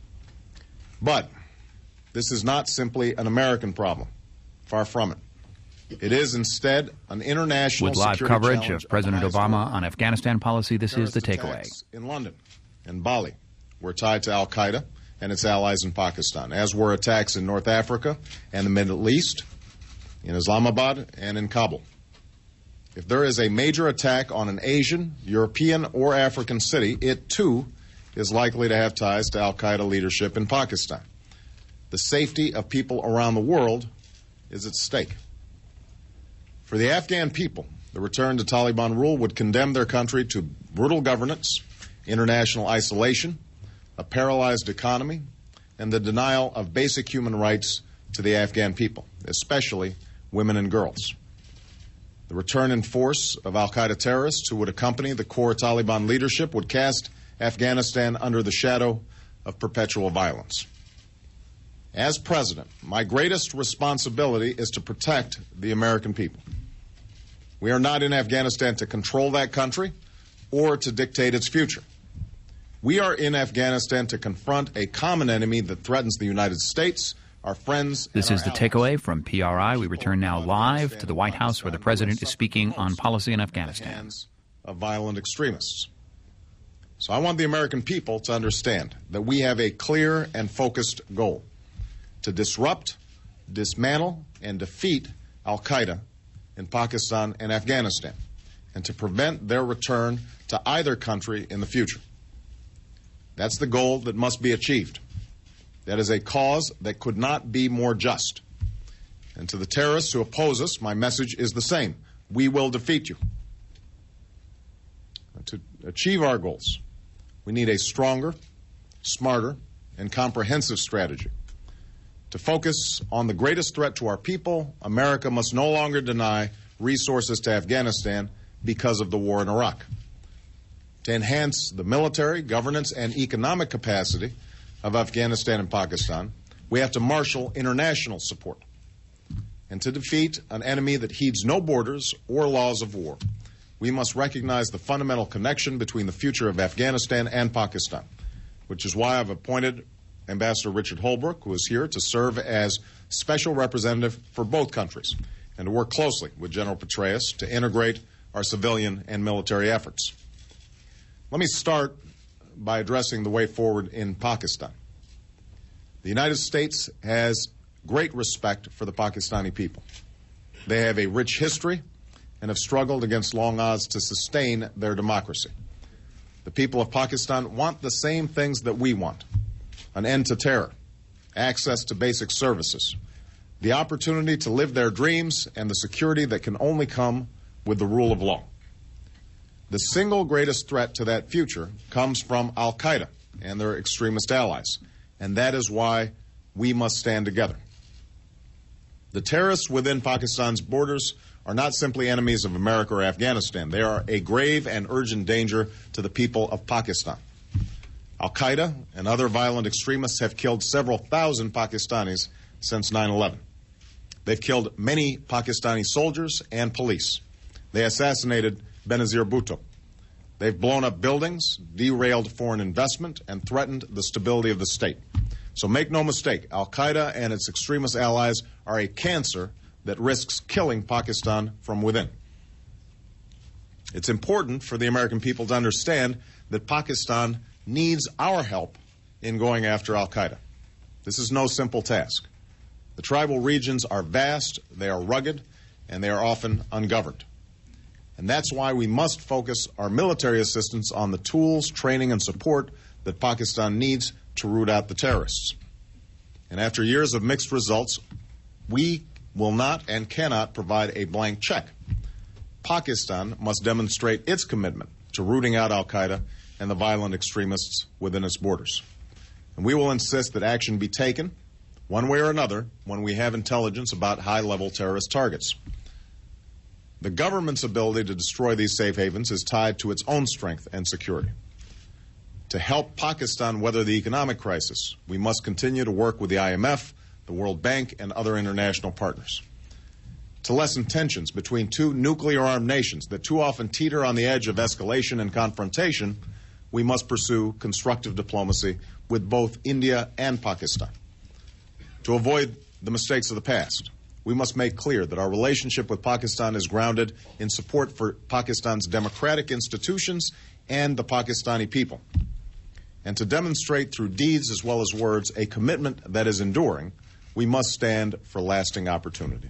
But this is not simply an American problem. Far from it. It is instead an international With live security coverage challenge of President Obama on Afghanistan policy, this is The Takeaway. attacks in London and Bali were tied to Al-Qaeda and its allies in Pakistan, as were attacks in North Africa and the Middle East, in Islamabad and in Kabul. If there is a major attack on an Asian, European, or African city, it too is likely to have ties to Al-Qaeda leadership in Pakistan. The safety of people around the world is at stake. For the Afghan people, the return to Taliban rule would condemn their country to brutal governance, international isolation, a paralyzed economy, and the denial of basic human rights to the Afghan people, especially women and girls. The return in force of Al-Qaeda terrorists who would accompany the core Taliban leadership would cast Afghanistan under the shadow of perpetual violence. As president, my greatest responsibility is to protect the American people. We are not in Afghanistan to control that country or to dictate its future. We are in Afghanistan to confront a common enemy that threatens the United States, our friends. This is The Takeaway from PRI. We return now live to the White House where the president is speaking on policy in Afghanistan. Of violent extremists. So I want the American people to understand that we have a clear and focused goal: to disrupt, dismantle, and defeat Al-Qaeda in Pakistan and Afghanistan, and to prevent their return to either country in the future. That's the goal that must be achieved. That is a cause that could not be more just. And to the terrorists who oppose us, my message is the same. We will defeat you. And to achieve our goals, we need a stronger, smarter, and comprehensive strategy. To focus on the greatest threat to our people, America must no longer deny resources to Afghanistan because of the war in Iraq. To enhance the military, governance, and economic capacity of Afghanistan and Pakistan, we have to marshal international support. And to defeat an enemy that heeds no borders or laws of war, we must recognize the fundamental connection between the future of Afghanistan and Pakistan, which is why I've appointed Ambassador Richard Holbrooke, who is here to serve as special representative for both countries and to work closely with General Petraeus to integrate our civilian and military efforts. Let me start by addressing the way forward in Pakistan. The United States has great respect for the Pakistani people. They have a rich history and have struggled against long odds to sustain their democracy. The people of Pakistan want the same things that we want: an end to terror, access to basic services, the opportunity to live their dreams, and the security that can only come with the rule of law. The single greatest threat to that future comes from Al-Qaeda and their extremist allies, and that is why we must stand together. The terrorists within Pakistan's borders are not simply enemies of America or Afghanistan. They are a grave and urgent danger to the people of Pakistan. Al-Qaeda and other violent extremists have killed several thousand Pakistanis since 9/11. They've killed many Pakistani soldiers and police. They assassinated Benazir Bhutto. They've blown up buildings, derailed foreign investment, and threatened the stability of the state. So make no mistake, Al-Qaeda and its extremist allies are a cancer that risks killing Pakistan from within. It's important for the American people to understand that Pakistan needs our help in going after Al-Qaeda. This is no simple task. The tribal regions are vast, they are rugged, and they are often ungoverned. And that's why we must focus our military assistance on the tools, training, and support that Pakistan needs to root out the terrorists. And after years of mixed results, we will not and cannot provide a blank check. Pakistan must demonstrate its commitment to rooting out Al-Qaeda and the violent extremists within its borders. And we will insist that action be taken, one way or another, when we have intelligence about high-level terrorist targets. The government's ability to destroy these safe havens is tied to its own strength and security. To help Pakistan weather the economic crisis, we must continue to work with the IMF, the World Bank, and other international partners. To lessen tensions between two nuclear-armed nations that too often teeter on the edge of escalation and confrontation, we must pursue constructive diplomacy with both India and Pakistan. To avoid the mistakes of the past, we must make clear that our relationship with Pakistan is grounded in support for Pakistan's democratic institutions and the Pakistani people. And to demonstrate through deeds as well as words a commitment that is enduring, we must stand for lasting opportunity.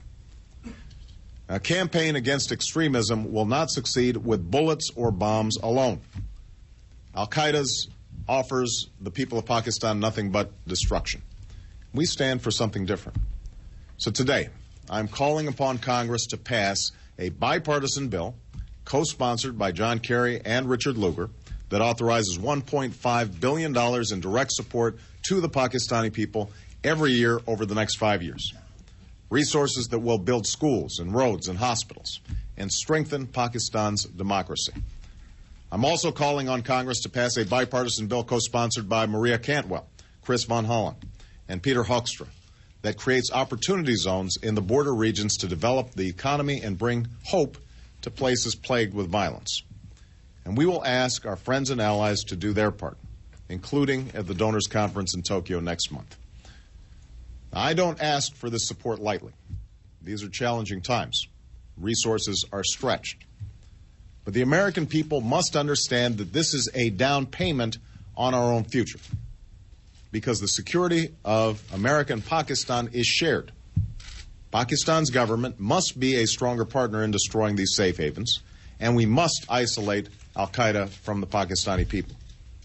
A campaign against extremism will not succeed with bullets or bombs alone. Al-Qaeda offers the people of Pakistan nothing but destruction. We stand for something different. So today, I'm calling upon Congress to pass a bipartisan bill, co-sponsored by John Kerry and Richard Lugar, that authorizes $1.5 billion in direct support to the Pakistani people every year over the next 5 years. Resources that will build schools and roads and hospitals and strengthen Pakistan's democracy. I'm also calling on Congress to pass a bipartisan bill co-sponsored by Maria Cantwell, Chris Von Hollen, and Peter Hoekstra that creates opportunity zones in the border regions to develop the economy and bring hope to places plagued with violence. And we will ask our friends and allies to do their part, including at the Donors Conference in Tokyo next month. Now, I don't ask for this support lightly. These are challenging times. Resources are stretched. But the American people must understand that this is a down payment on our own future, because the security of America and Pakistan is shared. Pakistan's government must be a stronger partner in destroying these safe havens, and we must isolate Al-Qaeda from the Pakistani people.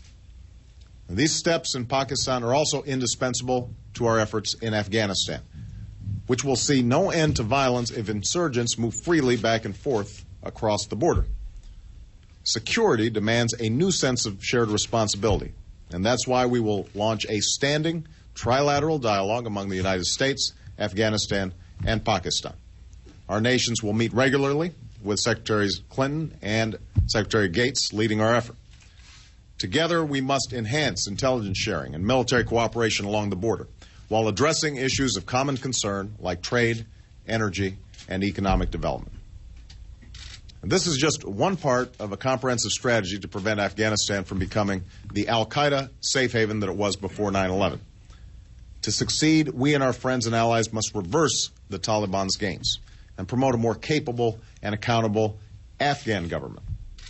And these steps in Pakistan are also indispensable to our efforts in Afghanistan, which will see no end to violence if insurgents move freely back and forth across the border. Security demands a new sense of shared responsibility, and that's why we will launch a standing trilateral dialogue among the United States, Afghanistan, and Pakistan. Our nations will meet regularly, with Secretaries Clinton and Secretary Gates leading our effort. Together, we must enhance intelligence sharing and military cooperation along the border, while addressing issues of common concern like trade, energy, and economic development. And this is just one part of a comprehensive strategy to prevent Afghanistan from becoming the Al-Qaeda safe haven that it was before 9/11. To succeed, we and our friends and allies must reverse the Taliban's gains and promote a more capable and accountable Afghan government.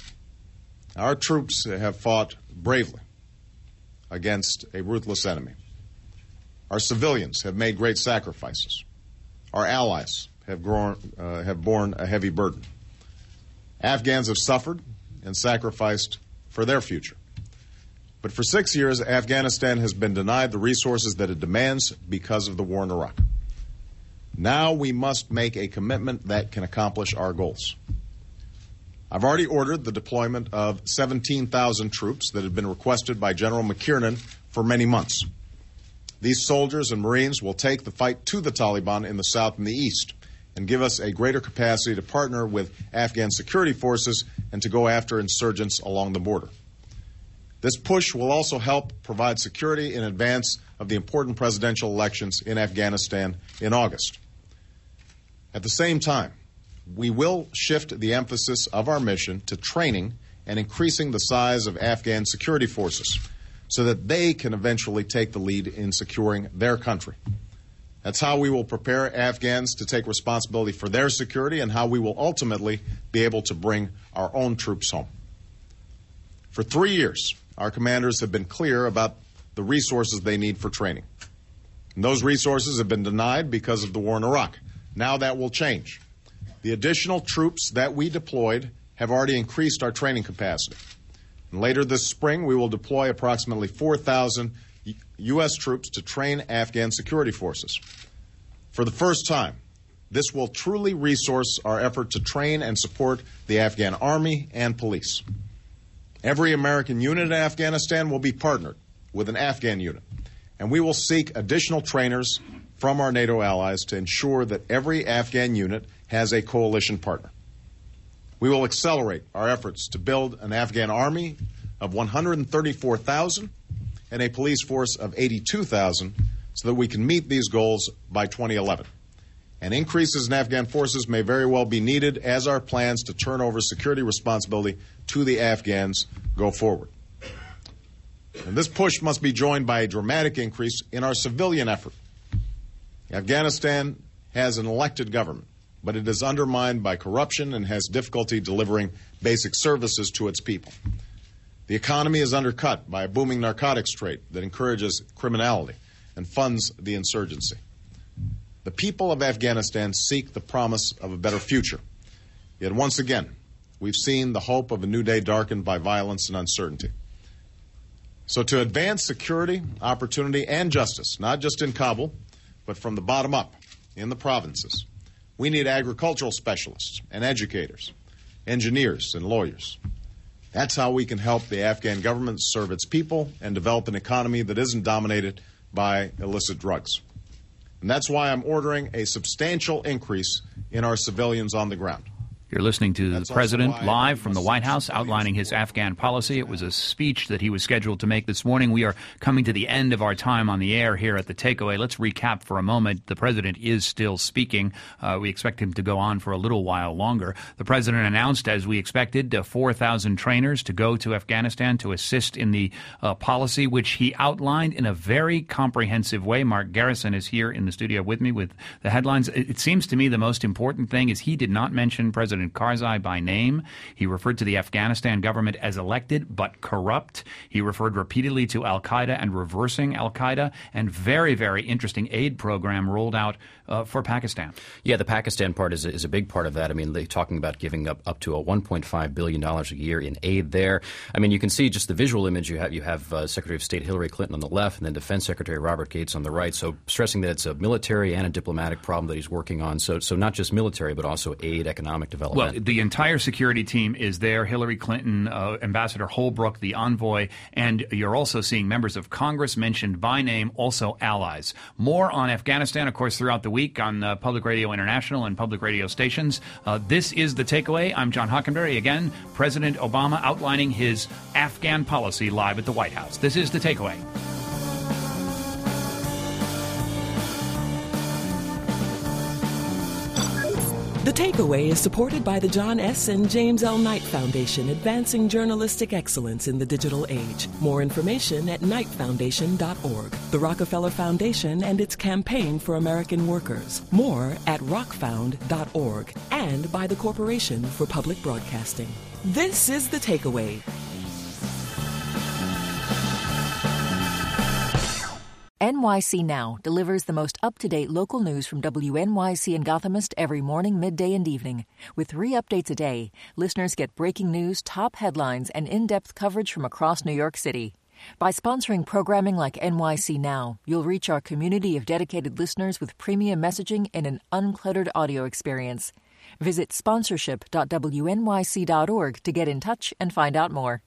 Our troops have fought bravely against a ruthless enemy. Our civilians have made great sacrifices. Our allies have borne a heavy burden. Afghans have suffered and sacrificed for their future. But for 6 years, Afghanistan has been denied the resources that it demands because of the war in Iraq. Now we must make a commitment that can accomplish our goals. I've already ordered the deployment of 17,000 troops that had been requested by General McKiernan for many months. These soldiers and Marines will take the fight to the Taliban in the south and the east and give us a greater capacity to partner with Afghan security forces and to go after insurgents along the border. This push will also help provide security in advance of the important presidential elections in Afghanistan in August. At the same time, we will shift the emphasis of our mission to training and increasing the size of Afghan security forces so that they can eventually take the lead in securing their country. That's how we will prepare Afghans to take responsibility for their security and how we will ultimately be able to bring our own troops home. For 3 years, our commanders have been clear about the resources they need for training. And those resources have been denied because of the war in Iraq. Now that will change. The additional troops that we deployed have already increased our training capacity. And later this spring, we will deploy approximately 4,000 U.S. troops to train Afghan security forces. For the first time, this will truly resource our effort to train and support the Afghan army and police. Every American unit in Afghanistan will be partnered with an Afghan unit, and we will seek additional trainers from our NATO allies to ensure that every Afghan unit has a coalition partner. We will accelerate our efforts to build an Afghan army of 134,000 and a police force of 82,000 so that we can meet these goals by 2011. And increases in Afghan forces may very well be needed as our plans to turn over security responsibility to the Afghans go forward. And this push must be joined by a dramatic increase in our civilian effort. Afghanistan has an elected government, but it is undermined by corruption and has difficulty delivering basic services to its people. The economy is undercut by a booming narcotics trade that encourages criminality and funds the insurgency. The people of Afghanistan seek the promise of a better future. Yet once again, we've seen the hope of a new day darkened by violence and uncertainty. So to advance security, opportunity, and justice, not just in Kabul, but from the bottom up in the provinces, we need agricultural specialists and educators, engineers and lawyers. That's how we can help the Afghan government serve its people and develop an economy that isn't dominated by illicit drugs. And that's why I'm ordering a substantial increase in our civilians on the ground. You're listening to the President live from the White House outlining his Afghan policy. It was a speech that he was scheduled to make this morning. We are coming to the end of our time on the air here at The Takeaway. Let's recap for a moment. The President is still speaking. We expect him to go on for a little while longer. The President announced, as we expected, 4,000 trainers to go to Afghanistan to assist in the policy, which he outlined in a very comprehensive way. Mark Garrison is here in the studio with me with the headlines. It seems to me the most important thing is he did not mention President Karzai by name. He referred to the Afghanistan government as elected but corrupt. He referred repeatedly to al-Qaeda and reversing al-Qaeda, and very, very interesting aid program rolled out for Pakistan. Yeah, the Pakistan part is a big part of that. I mean, they're talking about giving up to a $1.5 billion a year in aid there. I mean, you can see just the visual image. You have Secretary of State Hillary Clinton on the left and then Defense Secretary Robert Gates on the right. So stressing that it's a military and a diplomatic problem that he's working on. So not just military, but also aid, economic development. Well, the entire security team is there. Hillary Clinton, Ambassador Holbrooke, the envoy, and you're also seeing members of Congress mentioned by name, also allies. More on Afghanistan, of course, throughout the week on Public Radio International and public radio stations. This is The Takeaway. I'm John Hockenberry. Again, President Obama outlining his Afghan policy live at the White House. This is The Takeaway. The Takeaway is supported by the John S. and James L. Knight Foundation, advancing journalistic excellence in the digital age. More information at knightfoundation.org. The Rockefeller Foundation and its campaign for American workers. More at rockfound.org. And by the Corporation for Public Broadcasting. This is The Takeaway. NYC Now delivers the most up-to-date local news from WNYC and Gothamist every morning, midday, and evening. With 3 updates a day, listeners get breaking news, top headlines, and in-depth coverage from across New York City. By sponsoring programming like NYC Now, you'll reach our community of dedicated listeners with premium messaging in an uncluttered audio experience. Visit sponsorship.wnyc.org to get in touch and find out more.